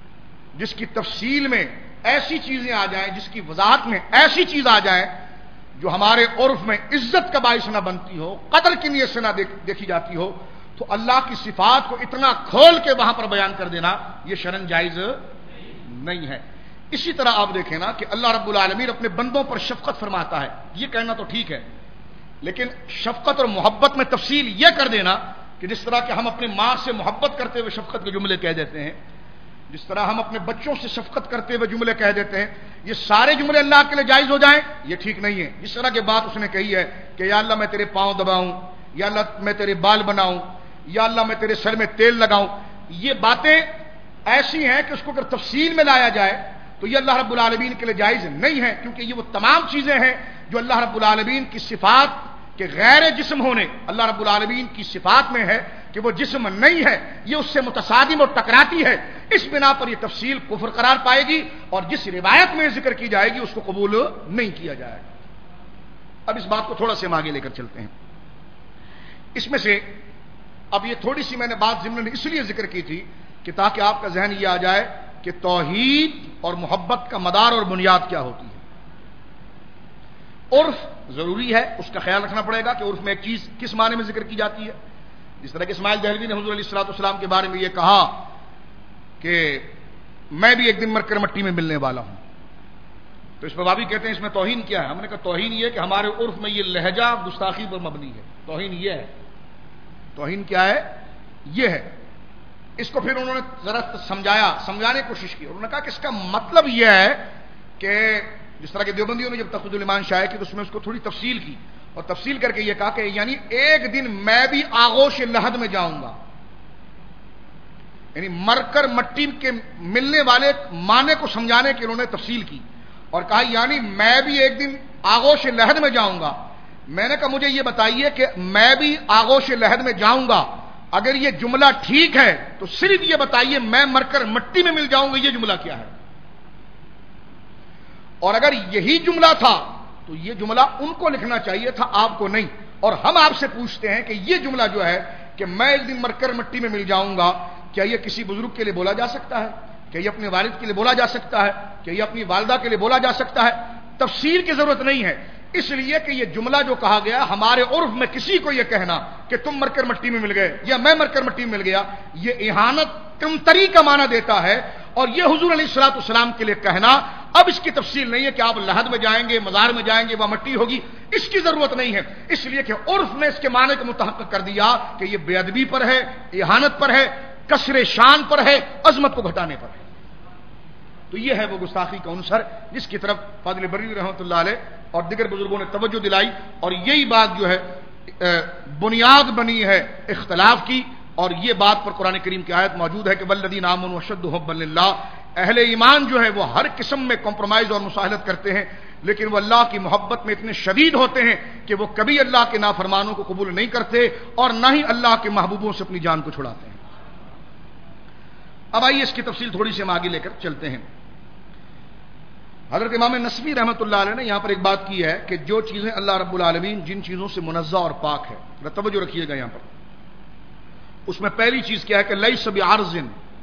جس کی تفصیل میں ایسی چیزیں آ جائیں, جس کی وضاحت میں ایسی چیز آ جائے جو ہمارے عرف میں عزت کا باعث نہ بنتی ہو، قدر کی نیت سے نہ دیکھی جاتی ہو، تو اللہ کی صفات کو اتنا کھول کے وہاں پر بیان کر دینا یہ شرعاً جائز نہیں ہے۔ اسی طرح آپ دیکھیں نا کہ اللہ رب العالمین اپنے بندوں پر شفقت فرماتا ہے، یہ کہنا تو ٹھیک ہے، لیکن شفقت اور محبت میں تفصیل یہ کر دینا کہ جس طرح کہ ہم اپنی ماں سے محبت کرتے ہوئے شفقت کے جملے کہہ دیتے ہیں، جس طرح ہم اپنے بچوں سے شفقت کرتے ہوئے جملے کہہ دیتے ہیں، یہ سارے جملے اللہ کے لیے جائز ہو جائیں یہ ٹھیک نہیں ہے۔ جس طرح کی بات اس نے کہی ہے کہ یا اللہ میں تیرے پاؤں دباؤں، یا اللہ میں تیرے بال بناؤں، یا اللہ میں تیرے سر میں تیل لگاؤں، یہ باتیں ایسی ہیں کہ اس کو اگر تفصیل میں لایا جائے تو یہ اللہ رب العالمین کے لیے جائز نہیں ہے، کیونکہ یہ وہ تمام چیزیں ہیں جو اللہ رب العالمین کی صفات کہ غیر جسم ہونے اللہ رب العالمین کی صفات میں ہے کہ وہ جسم نہیں ہے، یہ اس سے متصادم اور ٹکراتی ہے، اس بنا پر یہ تفصیل کفر قرار پائے گی اور جس روایت میں ذکر کی جائے گی اس کو قبول نہیں کیا جائے گا۔ اب اس بات کو تھوڑا سے ہم آگے لے کر چلتے ہیں۔ اس میں سے اب یہ تھوڑی سی میں نے بات ضمن اس لیے ذکر کی تھی کہ تاکہ آپ کا ذہن یہ آ جائے کہ توحید اور محبت کا مدار اور بنیاد کیا ہوتی ہے۔ عرف ضروری ہے، اس کا خیال رکھنا پڑے گا کہ عرف میں ایک چیز کس معنی میں ذکر کی جاتی ہے۔ جس طرح کہ اسماعیل دہلوی نے حضور علیہ الصلوۃ والسلام کے بارے میں یہ کہا کہ میں بھی ایک دن مر کر مٹی میں ملنے والا ہوں، تو اس پر بابی کہتے ہیں اس میں توہین کیا ہے؟ ہم نے کہا توہین یہ کہ ہمارے عرف میں یہ لہجہ گستاخی پر مبنی ہے، توہین یہ ہے۔ توہین کیا ہے؟ یہ ہے۔ اس کو پھر انہوں نے ذرا سمجھایا، سمجھانے کی کوشش کی، انہوں نے کہا کہ اس کا مطلب یہ ہے کہ جس طرح کہ دیوبندیوں نے جب تخرج الایمان شائع کی تو اس میں اس کو تھوڑی تفصیل کی اور تفصیل کر کے یہ کہا کہ یعنی ایک دن میں بھی آغوش لحد میں جاؤں گا، یعنی مر کر مٹی کے ملنے والے معنی کو سمجھانے کی انہوں نے تفصیل کی اور کہا یعنی میں بھی ایک دن آغوش لحد میں جاؤں گا۔ میں نے کہا مجھے یہ بتائیے کہ میں بھی آغوش لحد میں جاؤں گا، اگر یہ جملہ ٹھیک ہے تو صرف یہ بتائیے میں مر کر مٹی میں مل جاؤں گا، یہ جملہ کیا ہے؟ اور اگر یہی جملہ تھا تو یہ جملہ ان کو لکھنا چاہیے تھا، آپ کو نہیں۔ اور ہم آپ سے پوچھتے ہیں کہ یہ جملہ جو ہے کہ میں ایک دن مر کر مٹی میں مل جاؤں گا، کیا یہ کسی بزرگ کے لیے بولا جا سکتا ہے؟ کیا یہ اپنے والد کے لیے بولا جا سکتا ہے؟ کیا یہ اپنی والدہ کے لیے بولا جا سکتا ہے؟ تفسیر کی ضرورت نہیں ہے، اس لیے کہ یہ جملہ جو کہا گیا ہمارے عرف میں کسی کو یہ کہنا کہ تم مر کر مٹی میں مل گئے یا میں مر کر مٹی میں مل گیا، یہ اہانت کمتری کا معنی دیتا ہے، اور یہ حضور علیہ الصلوۃ والسلام کے لیے کہنا اب اس کی تفصیل نہیں ہے کہ آپ لحد میں جائیں گے، مزار میں جائیں گے، وہاں مٹی ہوگی، اس کی ضرورت نہیں ہے، اس لیے کہ عرف نے اس کے معنی کو متحقق کر دیا کہ یہ بے ادبی پر ہے، اہانت پر ہے، کسر شان پر ہے، عظمت کو گھٹانے پر ہے۔ تو یہ ہے وہ گستاخی کا عنصر جس کی طرف فاضل بریلوی رحمۃ اللہ علیہ اور دیگر بزرگوں نے توجہ دلائی، اور یہی بات جو ہے بنیاد بنی ہے اختلاف کی، اور یہ بات پر قرآن کریم کی آیت موجود ہے کہ والذین آمنوا اشد حبا للہ، اہل ایمان جو ہے وہ ہر قسم میں کمپرومائز اور مساہلت کرتے ہیں، لیکن وہ اللہ کی محبت میں اتنے شدید ہوتے ہیں کہ وہ کبھی اللہ کے نافرمانوں کو قبول نہیں کرتے اور نہ ہی اللہ کے محبوبوں سے اپنی جان کو چھڑاتے ہیں۔ اب آئیے اس کی تفصیل تھوڑی سی ہم آگے لے کر چلتے ہیں۔ حضرت امام نسوی رحمۃ اللہ علیہ نے یہاں پر ایک بات کی ہے کہ جو چیزیں اللہ رب العالمین جن چیزوں سے منزہ اور پاک ہے، توجہ رکھیے گا یہاں پر، اس میں پہلی چیز کیا ہے کہ لیس بعرض،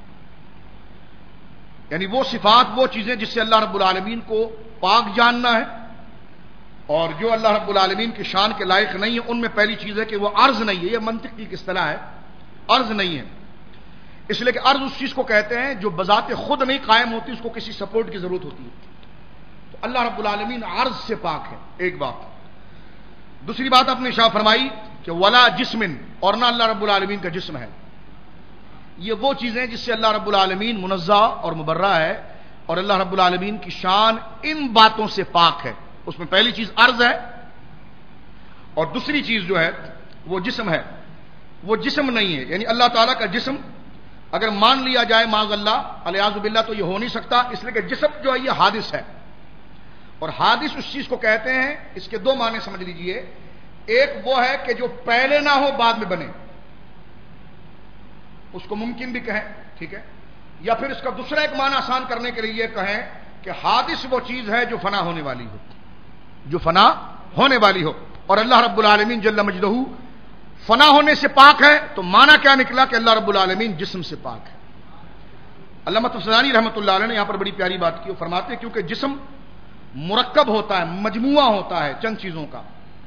یعنی وہ صفات، وہ چیزیں جس سے اللہ رب العالمین کو پاک جاننا ہے اور جو اللہ رب العالمین کی شان کے لائق نہیں ہے، ان میں پہلی چیز ہے کہ وہ عرض نہیں ہے۔ یہ منطق کی اصطلاح ہے، عرض نہیں ہے، اس لیے کہ عرض اس چیز کو کہتے ہیں جو بذات خود نہیں قائم ہوتی، اس کو کسی سپورٹ کی ضرورت ہوتی ہے۔ تو اللہ رب العالمین عرض سے پاک ہے، ایک بات۔ دوسری بات آپ نے ارشاد فرمائی کہ ولا جسم، اور نہ اللہ رب العالمین کا جسم ہے۔ یہ وہ چیزیں جس سے اللہ رب العالمین منزہ اور مبرہ ہے، اور اللہ رب العالمین کی شان ان باتوں سے پاک ہے۔ اس میں پہلی چیز عرض ہے، اور دوسری چیز جو ہے وہ جسم ہے۔ وہ جسم نہیں ہے، یعنی اللہ تعالیٰ کا جسم اگر مان لیا جائے معاذ اللہ الیاذ باللہ تو یہ ہو نہیں سکتا، اس لیے کہ جسم جو ہے یہ حادث ہے، اور حادث اس چیز کو کہتے ہیں، اس کے دو معنی سمجھ لیجئے۔ ایک وہ ہے کہ جو پہلے نہ ہو بعد میں بنے، اس کو ممکن بھی کہیں، ٹھیک ہے، یا پھر اس کا دوسرا ایک معنی آسان کرنے کے لیے یہ کہیں کہ حادث وہ چیز ہے جو فنا ہونے والی ہو، جو فنا ہونے والی ہو، اور اللہ رب العالمین جل مجدہ فنا ہونے سے پاک ہے، تو معنی کیا نکلا کہ اللہ رب العالمین جسم سے پاک ہے۔ علامہ تفسیرانی رحمۃ اللہ علیہ نے یہاں پر بڑی پیاری بات کی، وہ فرماتے ہیں کیونکہ جسم مرکب ہوتا ہے، مجموعہ ہوتا ہے چند چیزوں کا،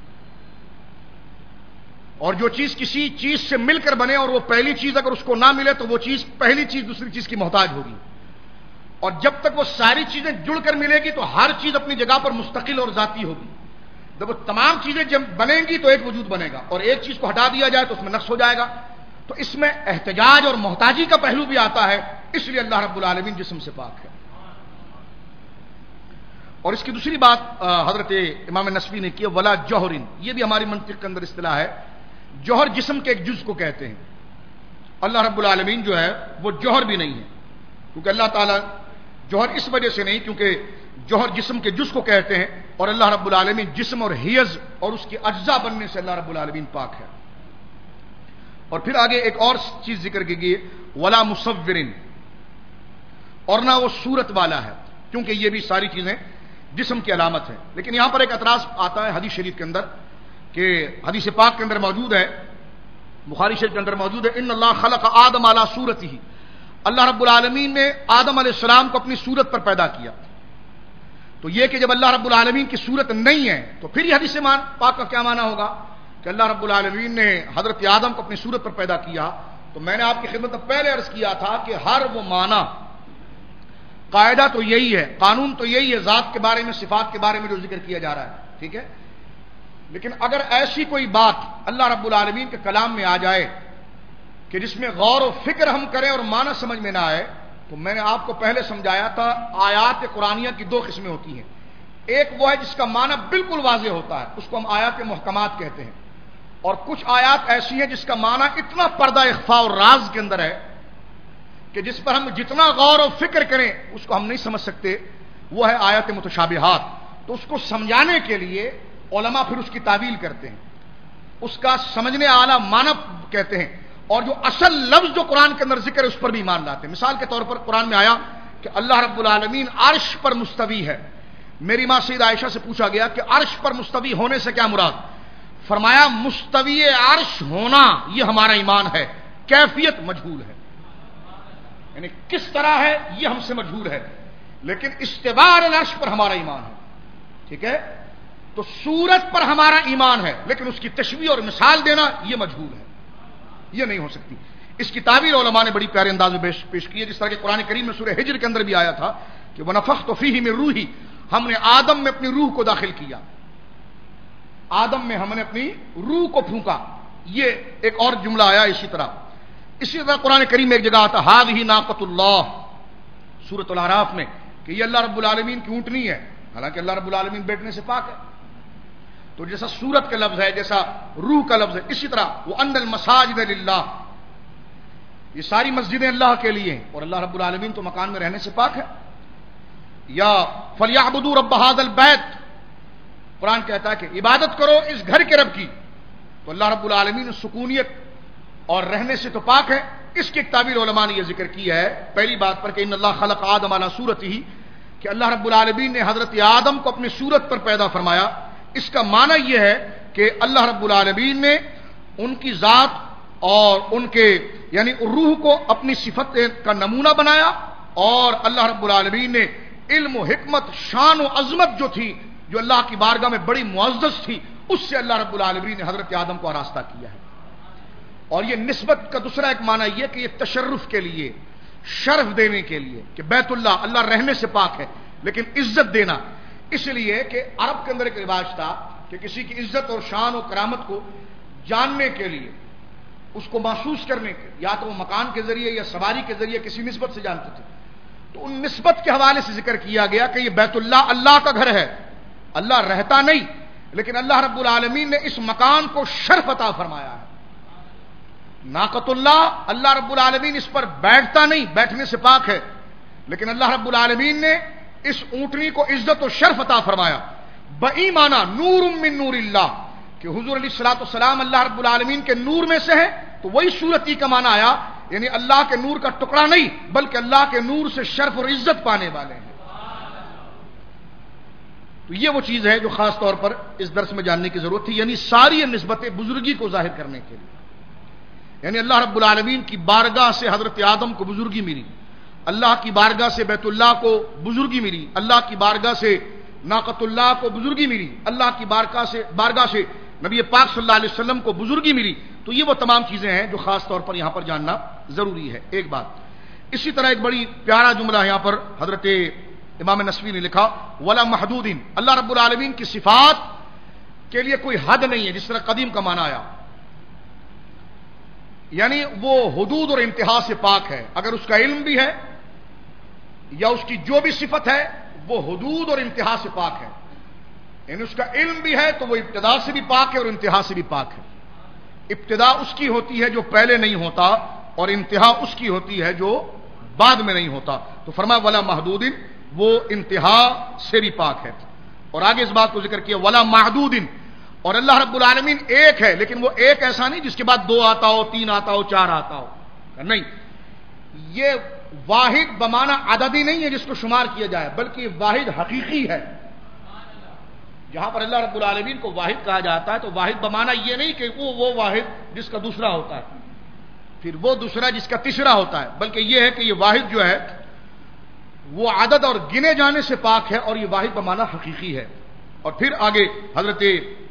اور جو چیز کسی چیز سے مل کر بنے اور وہ پہلی چیز اگر اس کو نہ ملے تو وہ چیز پہلی چیز دوسری چیز کی محتاج ہوگی، اور جب تک وہ ساری چیزیں جڑ کر ملے گی تو ہر چیز اپنی جگہ پر مستقل اور ذاتی ہوگی۔ جب وہ تمام چیزیں جب بنیں گی تو ایک وجود بنے گا، اور ایک چیز کو ہٹا دیا جائے تو اس میں نقص ہو جائے گا۔ تو اس میں احتجاج اور محتاجی کا پہلو بھی آتا ہے، اس لیے اللہ رب العالمین جسم سے پاک ہے۔ اور اس کی دوسری بات حضرت امام نسوی نے کی، ولا جوہرن، یہ بھی ہماری منطق کے اندر اصطلاح ہے۔ جوہر جسم کے ایک جز کو کہتے ہیں، اللہ رب العالمین جو ہے وہ جوہر بھی نہیں ہے، کیونکہ اللہ تعالیٰ جوہر اس وجہ سے نہیں کیونکہ جوہر جسم کے جز کو کہتے ہیں، اور اللہ رب العالمین جسم اور حیز اور اس کی اجزاء بننے سے اللہ رب العالمین پاک ہے۔ اور پھر آگے ایک اور چیز ذکر کی گئی، ولا مصورن، اور نہ وہ صورت والا ہے، کیونکہ یہ بھی ساری چیزیں جسم کی علامت ہے۔ لیکن یہاں پر ایک اعتراض آتا ہے حدیث شریف کے اندر، کہ حدیث پاک کے اندر موجود ہے، بخاری شریف کے اندر موجود ہے، ان اللہ خلق آدم علی صورتہ، اللہ رب العالمین نے آدم علیہ السلام کو اپنی صورت پر پیدا کیا۔ تو یہ کہ جب اللہ رب العالمین کی صورت نہیں ہے تو پھر یہ حدیث پاک کا کیا معنی ہوگا کہ اللہ رب العالمین نے حضرت آدم کو اپنی صورت پر پیدا کیا؟ تو میں نے آپ کی خدمت میں پہلے عرض کیا تھا کہ ہر وہ معنی، قاعدہ تو یہی ہے، قانون تو یہی ہے ذات کے بارے میں، صفات کے بارے میں جو ذکر کیا جا رہا ہے، ٹھیک ہے، لیکن اگر ایسی کوئی بات اللہ رب العالمین کے کلام میں آ جائے کہ جس میں غور و فکر ہم کریں اور معنی سمجھ میں نہ آئے، تو میں نے آپ کو پہلے سمجھایا تھا آیات قرآنیہ کی دو قسمیں ہوتی ہیں، ایک وہ ہے جس کا معنی بالکل واضح ہوتا ہے، اس کو ہم آیات محکمات کہتے ہیں، اور کچھ آیات ایسی ہیں جس کا معنی اتنا پردہ اخفاء اور راز کے اندر ہے کہ جس پر ہم جتنا غور و فکر کریں اس کو ہم نہیں سمجھ سکتے، وہ ہے آیات متشابہات۔ تو اس کو سمجھانے کے لیے علماء پھر اس کی تعویل کرتے ہیں، اس کا سمجھنے اعلیٰ معنی کہتے ہیں، اور جو اصل لفظ جو قرآن کے اندر ذکر ہے اس پر بھی ایمان لاتے ہیں۔ مثال کے طور پر قرآن میں آیا کہ اللہ رب العالمین عرش پر مستوی ہے۔ میری ماں سیدہ عائشہ سے پوچھا گیا کہ عرش پر مستوی ہونے سے کیا مراد؟ فرمایا مستوی عرش ہونا یہ ہمارا ایمان ہے، کیفیت مجہول ہے، یعنی کس طرح ہے یہ ہم سے مجہول ہے، لیکن استواء العرش پر ہمارا ایمان ہے، ٹھیک ہے۔ تو صورت پر ہمارا ایمان ہے لیکن اس کی تشبیہ اور مثال دینا یہ مجہول ہے، یہ نہیں ہو سکتی۔ اس کی تعبیر علماء نے بڑی پیارے انداز میں پیش کی ہے، جس طرح کہ قرآن کریم میں سورہ ہجر کے اندر بھی آیا تھا کہ وَنَفَخْتُ فِيهِ مِن رُوحِي، ہم نے آدم میں اپنی روح کو داخل کیا، آدم میں ہم نے اپنی روح کو پھونکا، یہ ایک اور جملہ آیا اسی طرح۔ اسی طرح قرآن کریم میں ایک جگہ آتا هَذِهِ نَاقَةُ اللَّهِ، سورۃ الاعراف میں، کہ یہ اللہ رب العالمین کی اونٹنی ہے، حالانکہ اللہ رب العالمین بیٹھنے سے پاک ہے۔ تو جیسا صورت کا لفظ ہے، جیسا روح کا لفظ ہے، اسی طرح وَأَنَّ الْمَسَاجِدَ لِلَّهِ، یہ ساری مسجدیں اللہ کے لیے ہیں، اور اللہ رب العالمین تو مکان میں رہنے سے پاک ہے۔ یا فَلْيَعْبُدُوا رَبَّ هَذَا الْبَيْتِ، قرآن کہتا ہے کہ عبادت کرو اس گھر کے رب کی، تو اللہ رب العالمین سکونیت اور رہنے سے تو پاک ہے۔ اس کی ایک تعبیر علماء نے یہ ذکر کی ہے پہلی بات پر کہ ان اللہ خلق آدم علی صورتہ، کہ اللہ رب العالمین نے حضرت آدم کو اپنی صورت پر پیدا فرمایا۔ اس کا معنی یہ ہے کہ اللہ رب العالمین نے ان کی ذات اور ان کے یعنی روح کو اپنی صفت کا نمونہ بنایا، اور اللہ رب العالمین نے علم و حکمت، شان و عظمت جو تھی، جو اللہ کی بارگاہ میں بڑی معزز تھی، اس سے اللہ رب العالمین نے حضرت آدم کو آراستہ کیا ہے۔ اور یہ نسبت کا دوسرا ایک معنی یہ کہ یہ تشرف کے لیے، شرف دینے کے لیے، کہ بیت اللہ اللہ رہنے سے پاک ہے لیکن عزت دینا، اس لیے کہ عرب کے اندر ایک رواج تھا کہ کسی کی عزت اور شان و کرامت کو جاننے کے لیے، اس کو محسوس کرنے کے، یا تو وہ مکان کے ذریعے یا سواری کے ذریعے کسی نسبت سے جانتے تھے، تو ان نسبت کے حوالے سے ذکر کیا گیا کہ یہ بیت اللہ اللہ کا گھر ہے، اللہ رہتا نہیں، لیکن اللہ رب العالمین نے اس مکان کو شرف عطا فرمایا ہے۔ ناقۃ اللہ، اللہ رب العالمین اس پر بیٹھتا نہیں، بیٹھنے سے پاک ہے، لیکن اللہ رب العالمین نے اس اونٹنی کو عزت و شرف عطا فرمایا۔ بایمانہ نور من نور اللہ، کہ حضور علیہ الصلوۃ والسلام اللہ رب العالمین کے نور میں سے ہیں، تو وہی صورتی کا معنی آیا، یعنی اللہ کے نور کا ٹکڑا نہیں بلکہ اللہ کے نور سے شرف اور عزت پانے والے ہیں۔ تو یہ وہ چیز ہے جو خاص طور پر اس درس میں جاننے کی ضرورت تھی، یعنی ساری نسبتیں بزرگی کو ظاہر کرنے کے لیے، یعنی اللہ رب العالمین کی بارگاہ سے حضرت آدم کو بزرگی ملی، اللہ کی بارگاہ سے بیت اللہ کو بزرگی ملی، اللہ کی بارگاہ سے ناقۃ اللہ کو بزرگی ملی، اللہ کی بارگاہ سے بارگاہ سے نبی پاک صلی اللہ علیہ وسلم کو بزرگی ملی، تو یہ وہ تمام چیزیں ہیں جو خاص طور پر یہاں پر جاننا ضروری ہے. ایک بات. اسی طرح ایک بڑی پیارا جملہ یہاں پر حضرت امام نسوی نے لکھا، ولا محدود، اللہ رب العالمین کی صفات کے لیے کوئی حد نہیں ہے، جس طرح قدیم کا معنی آیا، یعنی وہ حدود اور انتہا سے پاک ہے. اگر اس کا علم بھی ہے یا اس کی جو بھی صفت ہے وہ حدود اور انتہا سے پاک ہے. یعنی اس کا علم بھی ہے تو وہ ابتدا سے بھی پاک ہے اور انتہا سے بھی پاک ہے. ابتدا اس کی ہوتی ہے جو پہلے نہیں ہوتا، اور انتہا اس کی ہوتی ہے جو بعد میں نہیں ہوتا. تو فرمایا ولا محدود، وہ انتہا سے بھی پاک ہے. اور آگے اس بات کو ذکر کیا ولا محدود، اور اللہ رب العالمین ایک ہے، لیکن وہ ایک ایسا نہیں جس کے بعد دو آتا ہو، تین آتا ہو، چار آتا ہو، نہیں. یہ واحد بمانا عددی نہیں ہے جس کو شمار کیا جائے، بلکہ واحد حقیقی ہے. جہاں پر اللہ رب العالمین کو واحد کہا جاتا ہے تو واحد بمانا یہ نہیں کہ وہ وہ واحد جس کا دوسرا ہوتا ہے، پھر وہ دوسرا جس کا تیسرا ہوتا ہے، بلکہ یہ ہے کہ یہ واحد جو ہے وہ عدد اور گنے جانے سے پاک ہے، اور یہ واحد بمانا حقیقی ہے. اور پھر آگے حضرت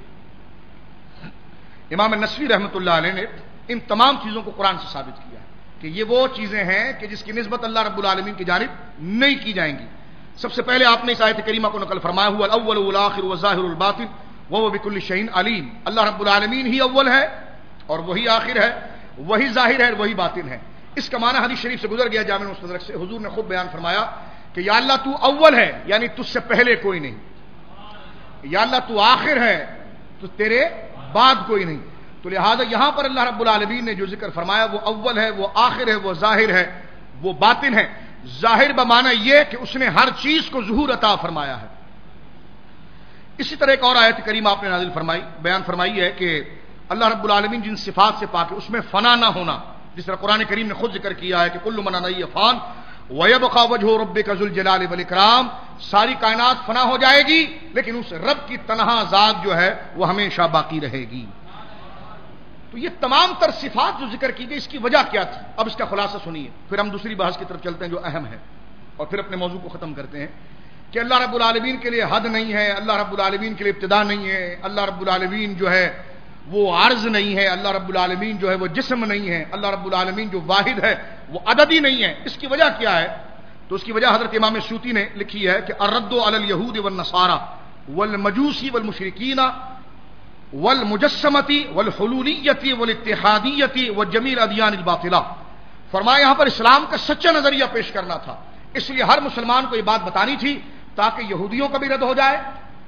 امام نسوی رحمۃ اللہ علیہ نے ان تمام چیزوں کو قرآن سے ثابت کیا ہے کہ یہ وہ چیزیں ہیں کہ جس کی نسبت اللہ رب العالمین کی جانب نہیں کی جائیں گی. سب سے پہلے آپ نے اس آیت کریمہ کو نقل فرمایا ہوا الاول والآخر والظاہر والباطن وهو بكل شيء علیم. اللہ رب العالمین ہی اول ہے اور وہی آخر ہے، وہی ظاہر ہے، وہی باطن ہے. اس کا معنی حدیث شریف سے گزر گیا جامع مستدرک سے، حضور نے خود بیان فرمایا کہ یا اللہ تو اول ہے، یعنی تجھ سے پہلے کوئی نہیں. یا اللہ تو آخر ہے، تو تیرے بعد کوئی نہیں. تو لہذا یہاں پر اللہ رب العالمین نے جو ذکر فرمایا وہ اول ہے، وہ آخر ہے، وہ ظاہر ہے، وہ باطن ہے. ظاہر بمعنی یہ کہ اس نے ہر چیز کو ظہور عطا فرمایا ہے. اسی طرح ایک اور آیت کریمہ آپ نے نازل فرمائی بیان فرمائی ہے کہ اللہ رب العالمین جن صفات سے پاک ہے اس میں فنا نہ ہونا، جس طرح قرآن کریم نے خود ذکر کیا ہے کہ کل من علیہ فان وَيَبْقَى وَجْهُ رَبِّكَ ذُو الْجَلَالِ وَالْإِكْرَامِ، ساری کائنات فنا ہو جائے گی لیکن اس رب کی تنہا ذات جو ہے وہ ہمیشہ باقی رہے گی. تو یہ تمام تر صفات جو ذکر کی گئی اس کی وجہ کیا تھی؟ اب اس کا خلاصہ سنیے، پھر ہم دوسری بحث کی طرف چلتے ہیں جو اہم ہے، اور پھر اپنے موضوع کو ختم کرتے ہیں کہ اللہ رب العالمین کے لیے حد نہیں ہے، اللہ رب العالمین کے لیے ابتدا نہیں ہے، اللہ رب العالمین جو ہے وہ عرض نہیں ہے، اللہ رب العالمین جو ہے وہ جسم نہیں ہے، اللہ رب العالمین جو واحد ہے وہ عددی نہیں ہے. اس کی وجہ کیا ہے؟ تو اس کی وجہ حضرت امام سیوطی نے لکھی ہے کہ الرد علی الیہود والنصارى والمجوسی والمشرکین والمجسمتی والحلولیتی والاتحادیتی وجمیع الادیان الباطلہ. فرمایا یہاں پر اسلام کا سچا نظریہ پیش کرنا تھا، اس لیے ہر مسلمان کو یہ بات بتانی تھی تاکہ یہودیوں کا بھی رد ہو جائے،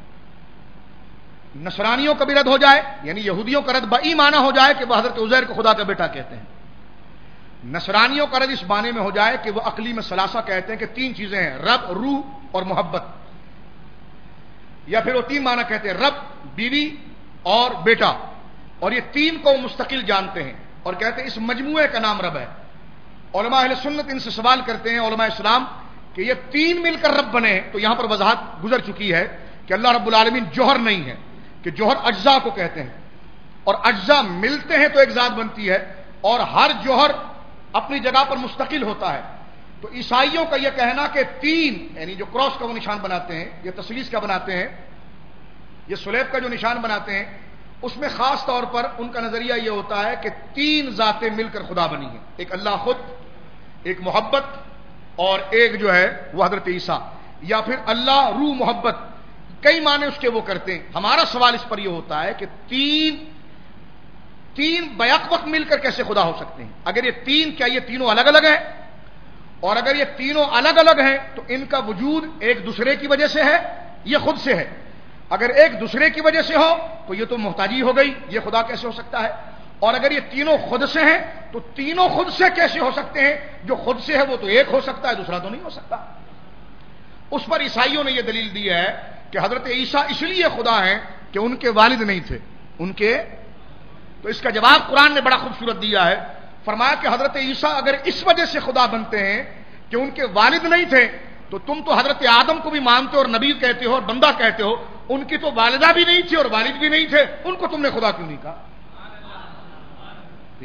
نصرانیوں کا بھی رد ہو جائے. یعنی یہودیوں کا رد بئی معنی ہو جائے کہ وہ حضرت عزیر کو خدا کا بیٹا کہتے ہیں، نصرانیوں کا رد اس معنی میں ہو جائے کہ وہ عقلی میں ثلاثہ کہتے ہیں کہ تین چیزیں ہیں، رب، روح اور محبت. یا پھر وہ تین معنی کہتے ہیں، رب، بیوی اور بیٹا، اور یہ تین کو مستقل جانتے ہیں اور کہتے ہیں اس مجموعے کا نام رب ہے. علماء اہل سنت ان سے سوال کرتے ہیں علماء اسلام کہ یہ تین مل کر رب بنے. تو یہاں پر وضاحت گزر چکی ہے کہ اللہ رب العالمین جوہر نہیں ہے، کہ جوہر اجزاء کو کہتے ہیں، اور اجزاء ملتے ہیں تو ایک ذات بنتی ہے، اور ہر جوہر اپنی جگہ پر مستقل ہوتا ہے. تو عیسائیوں کا یہ کہنا کہ تین، یعنی جو کراس کا وہ نشان بناتے ہیں، یہ تسلیث کا بناتے ہیں، یہ سلیب کا جو نشان بناتے ہیں، اس میں خاص طور پر ان کا نظریہ یہ ہوتا ہے کہ تین ذاتیں مل کر خدا بنی ہیں، ایک اللہ خود، ایک محبت، اور ایک جو ہے وہ حضرت عیسیٰ. یا پھر اللہ، روح، محبت، کئی معنی اس کے وہ کرتے ہیں. ہمارا سوال اس پر یہ ہوتا ہے کہ تین تین بیک وقت مل کر کیسے خدا ہو سکتے ہیں؟ اگر یہ تین، کیا یہ تینوں الگ الگ ہیں؟ اور اگر یہ تینوں الگ الگ ہیں تو ان کا وجود ایک دوسرے کی وجہ سے ہے، یہ خود سے ہے. اگر ایک دوسرے کی وجہ سے ہو تو یہ تو محتاجی ہو گئی، یہ خدا کیسے ہو سکتا ہے؟ اور اگر یہ تینوں خود سے ہیں تو تینوں خود سے کیسے ہو سکتے ہیں؟ جو خود سے ہے وہ تو ایک ہو سکتا ہے، دوسرا تو نہیں ہو سکتا. اس پر عیسائیوں نے یہ دلیل دی ہے کہ حضرت عیسیٰ اس لیے خدا ہیں کہ ان کے والد نہیں تھے ان کے. تو اس کا جواب قرآن نے بڑا خوبصورت دیا ہے، فرمایا کہ حضرت عیسیٰ اگر اس وجہ سے خدا بنتے ہیں کہ ان کے والد نہیں تھے تو تم تو حضرت آدم کو بھی مانتے ہو اور نبی کہتے ہو اور بندہ کہتے ہو، ان کی تو والدہ بھی نہیں تھی اور والد بھی نہیں تھے، ان کو تم نے خدا کیوں نہیں کہا؟ ٹھیک ہے. تو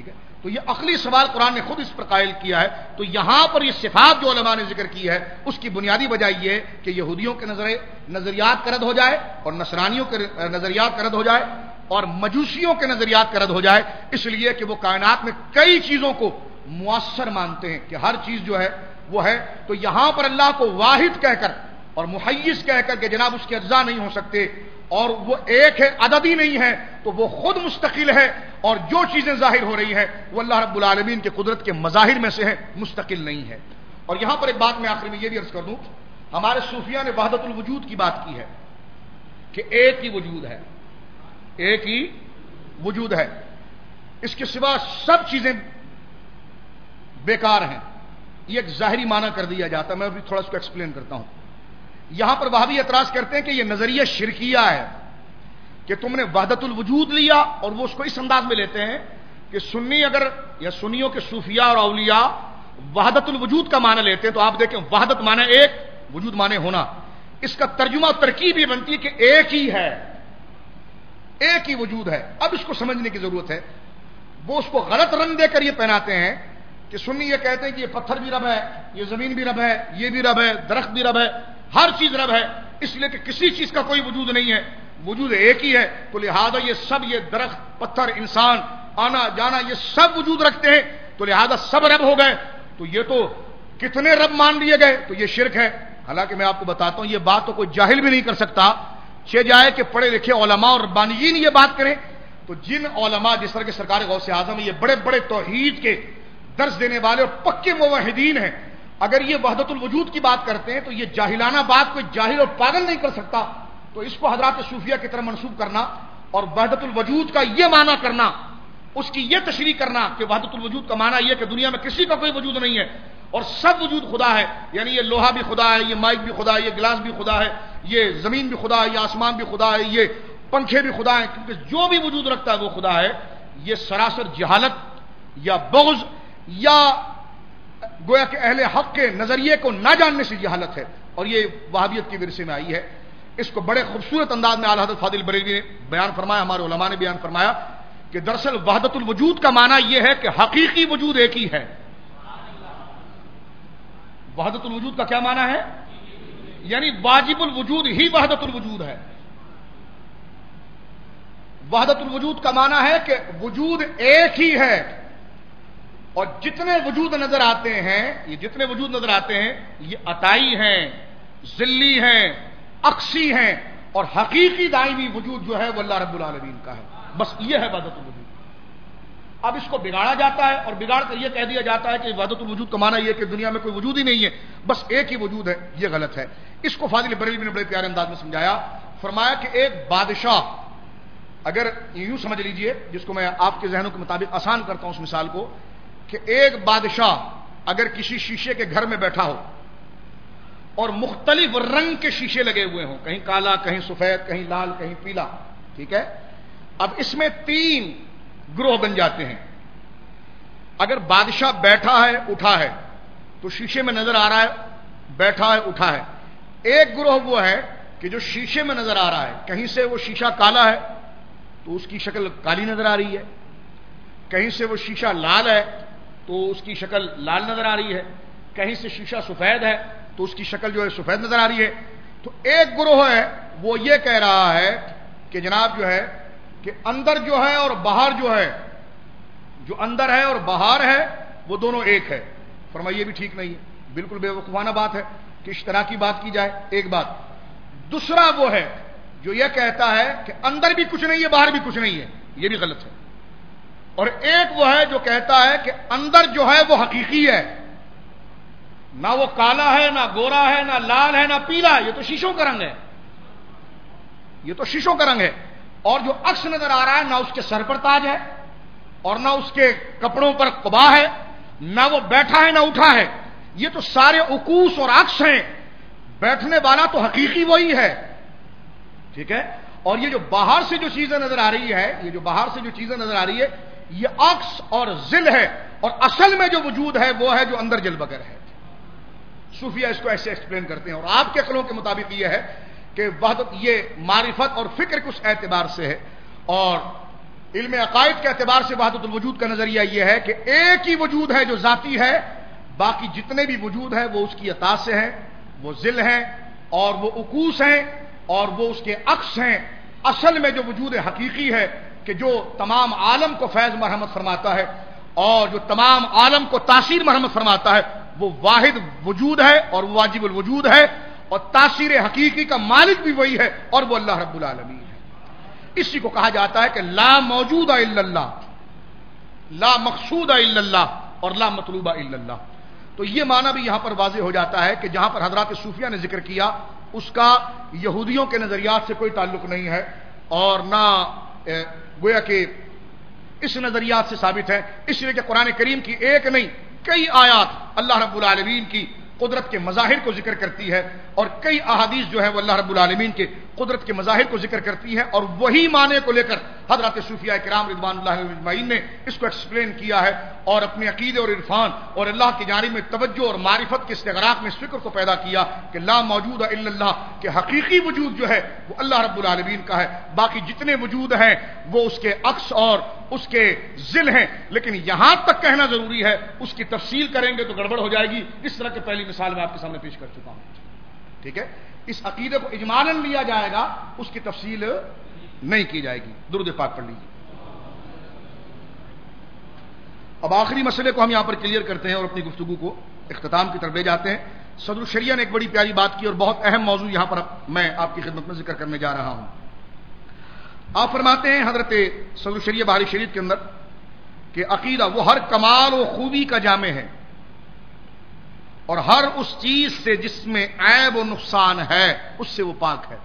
تو یہ عقلی سوال قرآن نے خود اس پر قائل کیا ہے. تو یہاں پر یہ صفات جو علماء نے ذکر کی ہے اس کی بنیادی وجہ یہ ہے کہ یہودیوں کے نظر نظریات کا رد ہو جائے اور نصرانیوں کے نظریات کا رد ہو جائے اور مجوسیوں کے نظریات کا رد ہو جائے، اس لیے کہ وہ کائنات میں کئی چیزوں کو مؤثر مانتے ہیں کہ ہر چیز جو ہے وہ ہے. تو یہاں پر اللہ کو واحد کہہ کر اور محیز کہہ کر کہ جناب اس کے اجزاء نہیں ہو سکتے اور وہ ایک ہے، عددی نہیں ہے، تو وہ خود مستقل ہے اور جو چیزیں ظاہر ہو رہی ہیں وہ اللہ رب العالمین کے قدرت کے مظاہر میں سے ہے، مستقل نہیں ہے. اور یہاں پر ایک بات میں آخر میں یہ بھی عرض کر دوں، ہمارے صوفیہ نے وحدت الوجود کی بات کی ہے کہ ایک ہی وجود ہے، ایک ہی وجود ہے، اس کے سوا سب چیزیں بیکار ہیں. یہ ایک ظاہری معنی کر دیا جاتا ہے، میں ابھی تھوڑا اس کو ایکسپلین کرتا ہوں. یہاں پر وہابی اعتراض کرتے ہیں کہ یہ نظریہ شرکیہ ہے کہ تم نے وحدت الوجود لیا، اور وہ اس کو اس انداز میں لیتے ہیں کہ سنی اگر یا سنیوں کے صوفیاء اور اولیاء وحدت الوجود کا معنی لیتے ہیں تو آپ دیکھیں وحدت معنی ایک، وجود معنی ہونا. اس کا ترجمہ ترکیب یہ بنتی ہے کہ ایک ہی ہے، ایک ہی وجود ہے. اب اس کو سمجھنے کی ضرورت ہے. وہ اس کو غلط رنگ دے کر یہ پہناتے ہیں کہ سنی یہ کہتے ہیں کہ یہ پتھر بھی رب ہے، یہ زمین بھی رب ہے، یہ بھی رب ہے، درخت بھی رب ہے، ہر چیز رب ہے، اس لیے کہ کسی چیز کا کوئی وجود نہیں ہے، وجود ایک ہی ہے. تو لہذا یہ سب، یہ درخت، پتھر، انسان، آنا جانا، یہ سب وجود رکھتے ہیں، تو لہذا سب رب ہو گئے. تو یہ تو کتنے رب مان لیے گئے، تو یہ شرک ہے. حالانکہ میں آپ کو بتاتا ہوں یہ بات تو کوئی جاہل بھی نہیں کر سکتا، چھ جائے کہ پڑھے لکھے علماء اور ربانیین یہ بات کریں. تو جن علماء جس طرح کے سرکار غوث اعظم یہ بڑے بڑے توحید کے درس دینے والے اور پکے موحدین ہیں، اگر یہ وحدت الوجود کی بات کرتے ہیں تو یہ جاہلانہ بات کوئی جاہل اور پاگل نہیں کر سکتا. تو اس کو حضرات صوفیہ کی طرح منسوب کرنا اور وحدت الوجود کا یہ معنی کرنا، اس کی یہ تشریح کرنا کہ وحدت الوجود کا معنی یہ کہ دنیا میں کسی کا کوئی وجود نہیں ہے اور سب وجود خدا ہے، یعنی یہ لوہا بھی خدا ہے، یہ مائک بھی خدا ہے، یہ گلاس بھی خدا ہے، یہ زمین بھی خدا ہے، یہ آسمان بھی خدا ہے، یہ پنکھے بھی خدا ہیں، کیونکہ جو بھی وجود رکھتا ہے وہ خدا ہے. یہ سراسر جہالت یا بغض یا گویا کہ اہل حق کے نظریے کو نہ جاننے سے جہالت ہے، اور یہ وہابیت کے ورثے میں آئی ہے. اس کو بڑے خوبصورت انداز میں اعلیٰ حضرت فاضل بریلوی نے بیان فرمایا، ہمارے علماء نے بیان فرمایا کہ دراصل وحدت الوجود کا معنی یہ ہے کہ حقیقی وجود ایک ہی ہے. وحدت الوجود کا کیا معنی ہے؟ یعنی واجب الوجود ہی وحدت الوجود ہے. وحدت الوجود کا معنی ہے کہ وجود ایک ہی ہے، اور جتنے وجود نظر آتے ہیں، یہ جتنے وجود نظر آتے ہیں یہ عطائی ہیں، ذلی ہیں، عکسی ہیں، اور حقیقی دائمی وجود جو ہے وہ اللہ رب العالمین کا ہے. بس یہ ہے وحدت الوجود. اب اس کو بگاڑا جاتا ہے اور بگاڑ کر یہ کہہ دیا جاتا ہے کہ وحدت الوجود کا معنی یہ کہ دنیا میں کوئی وجود ہی نہیں ہے، بس ایک ہی وجود ہے. یہ غلط ہے. اس کو فاضل بریلوی نے بڑے پیارے انداز میں سمجھایا. فرمایا کہ ایک بادشاہ، اگر یوں سمجھ لیجئے، جس کو میں آپ کے ذہنوں کے مطابق آسان کرتا ہوں اس مثال کو، کہ ایک بادشاہ اگر کسی شیشے کے گھر میں بیٹھا ہو اور مختلف رنگ کے شیشے لگے ہوئے ہوں، کہیں کالا، کہیں سفید، کہیں لال، کہیں پیلا، ٹھیک ہے. اب اس میں تین گروہ بن جاتے ہیں. اگر بادشاہ بیٹھا ہے، اٹھا ہے، تو شیشے میں نظر آ رہا ہے بیٹھا ہے، اٹھا ہے. ایک گروہ وہ ہے کہ جو شیشے میں نظر آ رہا ہے، کہیں سے وہ شیشہ کالا ہے تو اس کی شکل کالی نظر آ رہی ہے، کہیں سے وہ شیشہ لال ہے تو اس کی شکل لال نظر آ رہی ہے، کہیں سے شیشہ سفید ہے تو اس کی شکل جو ہے سفید نظر آ رہی ہے. تو ایک گروہ ہے وہ یہ کہہ رہا ہے کہ جناب جو ہے کہ اندر جو ہے اور باہر جو ہے، جو اندر ہے اور باہر ہے وہ دونوں ایک ہے. فرمائیے بھی ٹھیک نہیں ہے، بالکل بے وقوفانہ بات ہے کہ اشتراکی بات کی جائے. ایک بات. دوسرا وہ ہے جو یہ کہتا ہے کہ اندر بھی کچھ نہیں ہے، باہر بھی کچھ نہیں ہے. یہ بھی غلط ہے. اور ایک وہ ہے جو کہتا ہے کہ اندر جو ہے وہ حقیقی ہے، نہ وہ کالا ہے، نہ گورا ہے، نہ لال ہے، نہ پیلا ہے، یہ تو شیشوں کا رنگ ہے، یہ تو شیشوں کا رنگ ہے. اور جو عکس نظر آ رہا ہے، نہ اس کے سر پر تاج ہے اور نہ اس کے کپڑوں پر قبا ہے، نہ وہ بیٹھا ہے نہ اٹھا ہے. یہ تو سارے عکوس اور عکس ہیں. بیٹھنے والا تو حقیقی وہی ہے، ٹھیک ہے. اور یہ جو باہر سے جو چیزیں نظر آ رہی ہے، یہ جو باہر سے جو چیزیں نظر آ رہی ہے، یہ عکس اور ذل ہے، اور اصل میں جو وجود ہے وہ ہے جو اندر جل بگر ہے. صوفیہ اس کو ایسے ایکسپلین کرتے ہیں. اور آپ کے عقلوں کے مطابق یہ ہے کہ وحدت یہ معرفت اور فکر کے اس اعتبار سے ہے. اور علم عقائد کے اعتبار سے وحدت الوجود کا نظریہ یہ ہے کہ ایک ہی وجود ہے جو ذاتی ہے، باقی جتنے بھی وجود ہیں وہ اس کی عطا سے ہیں، وہ ذل ہیں اور وہ عکوس ہیں اور وہ اس کے عکس ہیں۔ اصل میں جو وجود حقیقی ہے کہ جو تمام عالم کو فیض مرحمت فرماتا ہے اور جو تمام عالم کو تاثیر مرحمت فرماتا ہے، وہ واحد وجود ہے اور واجب الوجود ہے، اور تاثیر حقیقی کا مالک بھی وہی ہے اور وہ اللہ رب العالمین ہے۔ اسی کو کہا جاتا ہے کہ لا موجود الا اللہ، لا مقصود الا اللہ اور لا مطلوب الا اللہ۔ تو یہ معنی بھی یہاں پر واضح ہو جاتا ہے کہ جہاں پر حضرات صوفیہ نے ذکر کیا اس کا یہودیوں کے نظریات سے کوئی تعلق نہیں ہے اور نہ گویا کہ اس نظریات سے ثابت ہے، اس لیے کہ قرآن کریم کی ایک نہیں کئی آیات اللہ رب العالمین کی قدرت کے مظاہر کو ذکر کرتی ہے، اور کئی احادیث جو ہے وہ اللہ رب العالمین کے قدرت کے مظاہر کو ذکر کرتی ہے، اور وہی معنی کو لے کر حضرات صوفیہ کرام رضوان اللہ علیہم اجمعین نے اس کو ایکسپلین کیا ہے اور اپنے عقیدے اور عرفان اور اللہ کی جانب میں توجہ اور معرفت کے استغراق میں اس فکر کو پیدا کیا کہ لا موجود الا اللہ، کہ حقیقی وجود جو ہے وہ اللہ رب العالمین کا ہے، باقی جتنے وجود ہیں وہ اس کے عکس اور اس کے ذل ہیں۔ لیکن یہاں تک کہنا ضروری ہے، اس کی تفصیل کریں گے تو گڑبڑ ہو جائے گی، اس طرح کی پہلی مثال میں آپ کے سامنے پیش کر چکا ہوں۔ ٹھیک ہے، اس عقیدے کو اجمالاً لیا جائے گا، اس کی تفصیل نہیں کی جائے گی۔ درود پاک پڑھ لیجیے۔ اب آخری مسئلے کو ہم یہاں پر کلیئر کرتے ہیں اور اپنی گفتگو کو اختتام کی طرف لے جاتے ہیں۔ صدر الشریعہ نے ایک بڑی پیاری بات کی اور بہت اہم موضوع یہاں پر میں آپ کی خدمت میں ذکر کرنے جا رہا ہوں۔ آپ فرماتے ہیں حضرت صدر الشریعہ بہاری شریف کے اندر کہ عقیدہ وہ ہر کمال و خوبی کا جامع ہے اور ہر اس چیز سے جس میں عیب و نقصان ہے اس سے وہ پاک ہے۔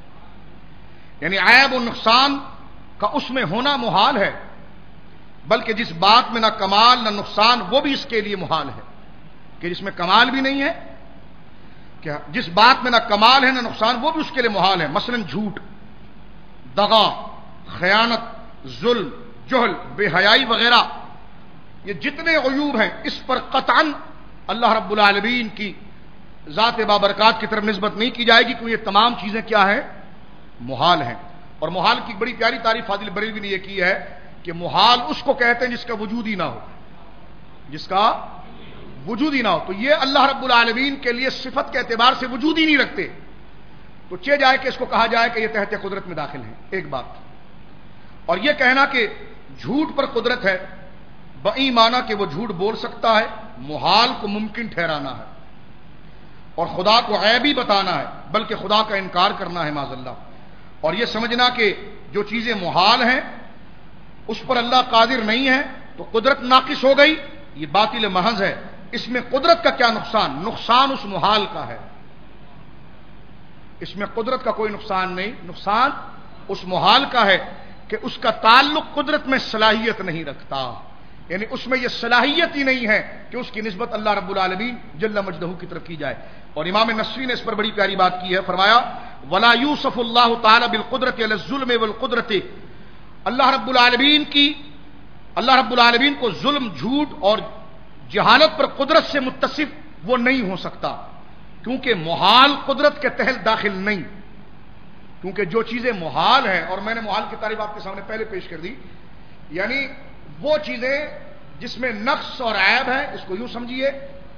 یعنی عیب و نقصان کا اس میں ہونا محال ہے، بلکہ جس بات میں نہ کمال نہ نقصان وہ بھی اس کے لیے محال ہے، کہ جس میں کمال بھی نہیں ہے، کہ جس بات میں نہ کمال ہے نہ نقصان وہ بھی اس کے لیے محال ہے۔ مثلا جھوٹ، دغا، خیانت، ظلم، جہل، بے حیائی وغیرہ، یہ جتنے عیوب ہیں اس پر قطعاً اللہ رب العالمین کی ذات بابرکات کی طرف نسبت نہیں کی جائے گی، کیونکہ یہ تمام چیزیں کیا ہیں؟ محال ہیں۔ اور محال کی بڑی پیاری تعریف فاضل بریلوی نے یہ کی ہے کہ محال اس کو کہتے ہیں جس کا وجود ہی نہ ہو، جس کا وجود ہی نہ ہو۔ تو یہ اللہ رب العالمین کے لیے صفت کے اعتبار سے وجود ہی نہیں رکھتے، تو چہ جائے کہ اس کو کہا جائے کہ یہ تحت قدرت میں داخل ہے، ایک بات۔ اور یہ کہنا کہ جھوٹ پر قدرت ہے، بئی معنی کہ وہ جھوٹ بول سکتا ہے، محال کو ممکن ٹھہرانا ہے، اور خدا کو غیبی بتانا ہے، بلکہ خدا کا انکار کرنا ہے معاذ اللہ۔ اور یہ سمجھنا کہ جو چیزیں محال ہیں اس پر اللہ قادر نہیں ہے تو قدرت ناقص ہو گئی، یہ باطل محض ہے۔ اس میں قدرت کا کیا نقصان؟ نقصان اس محال کا ہے، اس میں قدرت کا کوئی نقصان نہیں، نقصان اس محال کا ہے کہ اس کا تعلق قدرت میں صلاحیت نہیں رکھتا، یعنی اس میں یہ صلاحیت ہی نہیں ہے کہ اس کی نسبت اللہ رب العالمین جل مجدہ کی طرف کی جائے۔ اور امام نصفی نے اس پر بڑی پیاری بات کی ہے، فرمایا ولا یوصف اللہ تعالی بالقدرت علی الظلم والقدرت، اللہ رب العالمین کی اللہ رب العالمین کو ظلم، جھوٹ اور جہالت پر قدرت سے متصف وہ نہیں ہو سکتا، کیونکہ محال قدرت کے تحت داخل نہیں، کیونکہ جو چیزیں محال ہیں، اور میں نے محال کی تعریف آپ کے سامنے پہلے پیش کر دی، یعنی وہ چیزیں جس میں نقص اور عیب ہے، اس کو یوں سمجھیے،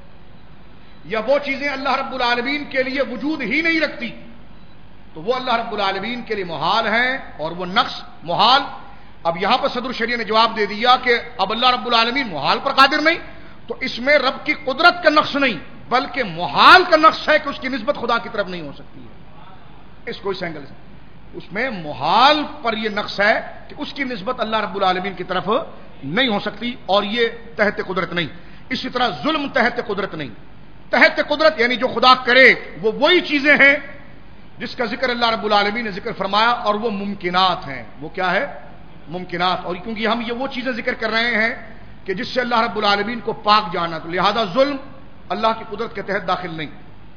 یا وہ چیزیں اللہ رب العالمین کے لیے وجود ہی نہیں رکھتی تو وہ اللہ رب العالمین کے لیے محال ہیں، اور وہ نقص محال۔ اب یہاں پر صدر الشریعہ نے جواب دے دیا کہ اب اللہ رب العالمین محال پر قادر نہیں، تو اس میں رب کی قدرت کا نقص نہیں بلکہ محال کا نقص ہے کہ اس کی نسبت خدا کی طرف نہیں ہو سکتی ہے۔ اس کو اس اینگل سے اس میں محال پر یہ نقص ہے کہ اس کی نسبت اللہ رب العالمین کی طرف نہیں ہو سکتی، اور یہ تحت قدرت نہیں۔ اسی طرح ظلم تحت قدرت نہیں، تحت قدرت یعنی جو خدا کرے وہ وہی چیزیں ہیں جس کا ذکر اللہ رب العالمین نے ذکر فرمایا، اور وہ ممکنات ہیں۔ وہ کیا ہے؟ ممکنات۔ اور کیونکہ ہم یہ وہ چیزیں ذکر کر رہے ہیں کہ جس سے اللہ رب العالمین کو پاک جانا، تو لہذا ظلم اللہ کی قدرت کے تحت داخل نہیں۔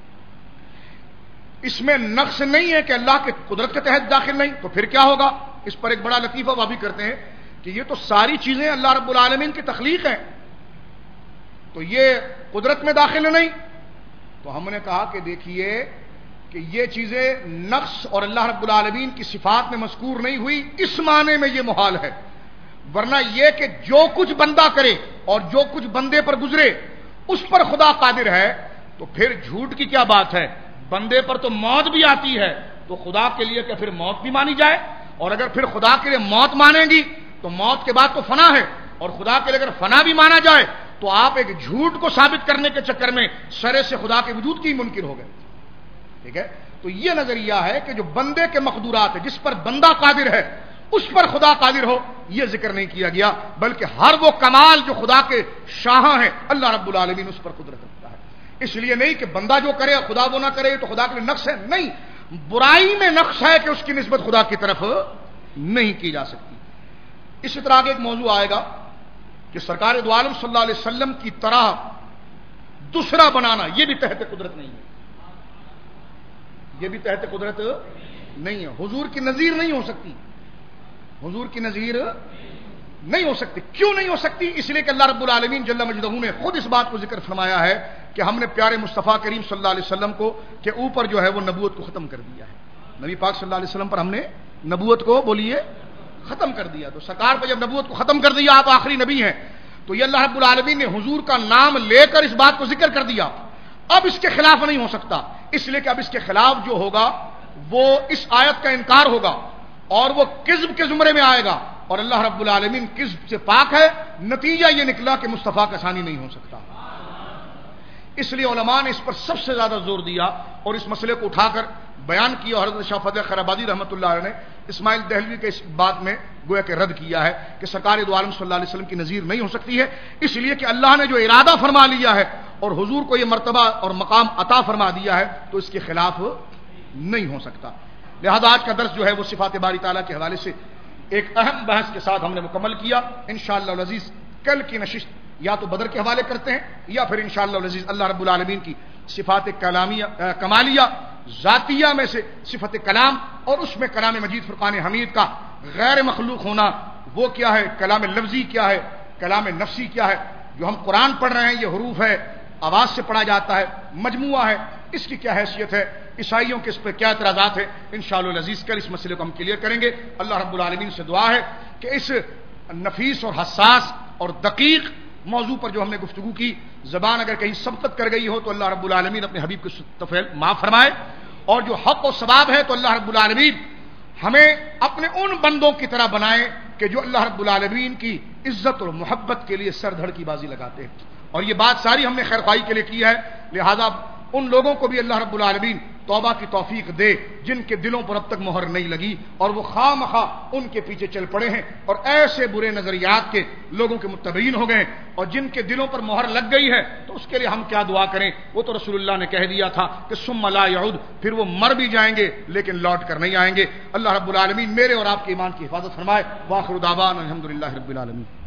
اس میں نقص نہیں ہے کہ اللہ کے قدرت کے تحت داخل نہیں، تو پھر کیا ہوگا؟ اس پر ایک بڑا لطیفہ وہ بھی کرتے ہیں کہ یہ تو ساری چیزیں اللہ رب العالمین کی تخلیق ہیں، تو یہ قدرت میں داخل نہیں۔ تو ہم نے کہا کہ دیکھیے کہ یہ چیزیں نقص اور اللہ رب العالمین کی صفات میں مذکور نہیں ہوئی، اس معنی میں یہ محال ہے، ورنہ یہ کہ جو کچھ بندہ کرے اور جو کچھ بندے پر گزرے اس پر خدا قادر ہے، تو پھر جھوٹ کی کیا بات ہے؟ بندے پر تو موت بھی آتی ہے، تو خدا کے لیے کہ پھر موت بھی مانی جائے؟ اور اگر پھر خدا کے لیے موت مانیں گی تو موت کے بعد تو فنا ہے، اور خدا کے لیے اگر فنا بھی مانا جائے تو آپ ایک جھوٹ کو ثابت کرنے کے چکر میں سرے سے خدا کے وجود کی منکر ہو گئے. ٹھیک ہے، تو یہ نظریہ ہے کہ جو بندے کے مقدورات ہے، جس پر بندہ قادر ہے اس پر خدا قادر ہو، یہ ذکر نہیں کیا گیا، بلکہ ہر وہ کمال جو خدا کے شاہ ہیں اللہ رب العالمین اس پر قدرت رکھتا ہے. اس لیے نہیں کہ بندہ جو کرے خدا وہ نہ کرے تو خدا کے لیے نقص ہے، نہیں، برائی میں نقص ہے کہ اس کی نسبت خدا کی طرف نہیں کی جا سکتی. اسی طرح آگے ایک موضوع آئے گا کہ سرکار دو عالم صلی اللہ علیہ وسلم کی طرح دوسرا بنانا یہ بھی تحت قدرت نہیں ہے، یہ بھی تحت قدرت نہیں ہے. حضور کی نظیر نہیں ہو سکتی، حضور کی نظیر نہیں ہو سکتی. کیوں نہیں ہو سکتی؟ اس لیے کہ اللہ رب العالمین جل مجدہ نے خود اس بات کو ذکر فرمایا ہے کہ ہم نے پیارے مصطفیٰ کریم صلی اللہ علیہ وسلم کو کے اوپر جو ہے وہ نبوت کو ختم کر دیا ہے. نبی پاک صلی اللہ علیہ وسلم پر ہم نے نبوت کو بولیے ختم کر دیا. تو سرکار پر جب نبوت کو ختم کر دیا، آپ آخری نبی ہیں، تو یہ اللہ رب العالمین نے حضور کا نام لے کر اس بات کو ذکر کر دیا. اب اس کے خلاف نہیں ہو سکتا، اس لیے کہ اب اس کے خلاف جو ہوگا وہ اس آیت کا انکار ہوگا اور وہ کذب کے زمرے میں آئے گا، اور اللہ رب العالمین کذب سے پاک ہے. نتیجہ یہ نکلا کہ مصطفیٰ کا ثانی نہیں ہو سکتا. اس لیے علماء نے اس پر سب سے زیادہ زور دیا اور اس مسئلے کو اٹھا کر بیان کیا. حضرت شاہ فضل خیر آبادی رحمۃ اللہ علیہ نے اسماعیل دہلوی کے اس بات میں گویا کہ رد کیا ہے کہ سرکار دو عالم صلی اللہ علیہ وسلم کی نظیر نہیں ہو سکتی ہے، اس لیے کہ اللہ نے جو ارادہ فرما لیا ہے اور حضور کو یہ مرتبہ اور مقام عطا فرما دیا ہے تو اس کے خلاف نہیں ہو سکتا. لہذا آج کا درس جو ہے وہ صفات باری تعالیٰ کے حوالے سے ایک اہم بحث کے ساتھ ہم نے مکمل کیا. انشاءاللہ العزیز کل کی نشست یا تو بدر کے حوالے کرتے ہیں یا پھر انشاءاللہ العزیز اللہ رب العالمین کی صفات کلامیہ کمالیہ ذاتیہ میں سے صفت کلام، اور اس میں کلام مجید فرقان حمید کا غیر مخلوق ہونا وہ کیا ہے، کلام لفظی کیا ہے، کلام نفسی کیا ہے. جو ہم قرآن پڑھ رہے ہیں یہ حروف ہے، آواز سے پڑھا جاتا ہے، مجموعہ ہے، اس کی کیا حیثیت ہے، عیسائیوں کے اس پہ کیا اعتراضات ہیں. انشاءاللہ العزیز کل اس مسئلے کو ہم کلیئر کریں گے. اللہ رب العالمین سے دعا ہے کہ اس نفیس اور حساس اور دقیق موضوع پر جو ہم نے گفتگو کی، زبان اگر کہیں سبقت کر گئی ہو تو اللہ رب العالمین اپنے حبیب کے طفیل معاف فرمائے، اور جو حق و ثواب ہے تو اللہ رب العالمین ہمیں اپنے ان بندوں کی طرح بنائے کہ جو اللہ رب العالمین کی عزت اور محبت کے لیے سر دھڑ کی بازی لگاتے ہیں. اور یہ بات ساری ہم نے خیر خواہی کے لیے کی ہے، لہذا ان لوگوں کو بھی اللہ رب العالمین توبہ کی توفیق دے جن کے دلوں پر اب تک مہر نہیں لگی اور وہ خواہ مخواہ ان کے پیچھے چل پڑے ہیں اور ایسے برے نظریات کے لوگوں کے متبعین ہو گئے، اور جن کے دلوں پر مہر لگ گئی ہے تو اس کے لیے ہم کیا دعا کریں. وہ تو رسول اللہ نے کہہ دیا تھا کہ ثم لا یعود، پھر وہ مر بھی جائیں گے لیکن لوٹ کر نہیں آئیں گے. اللہ رب العالمین میرے اور آپ کے ایمان کی حفاظت فرمائے. وآخر دعوانا الحمدللہ رب العالمین.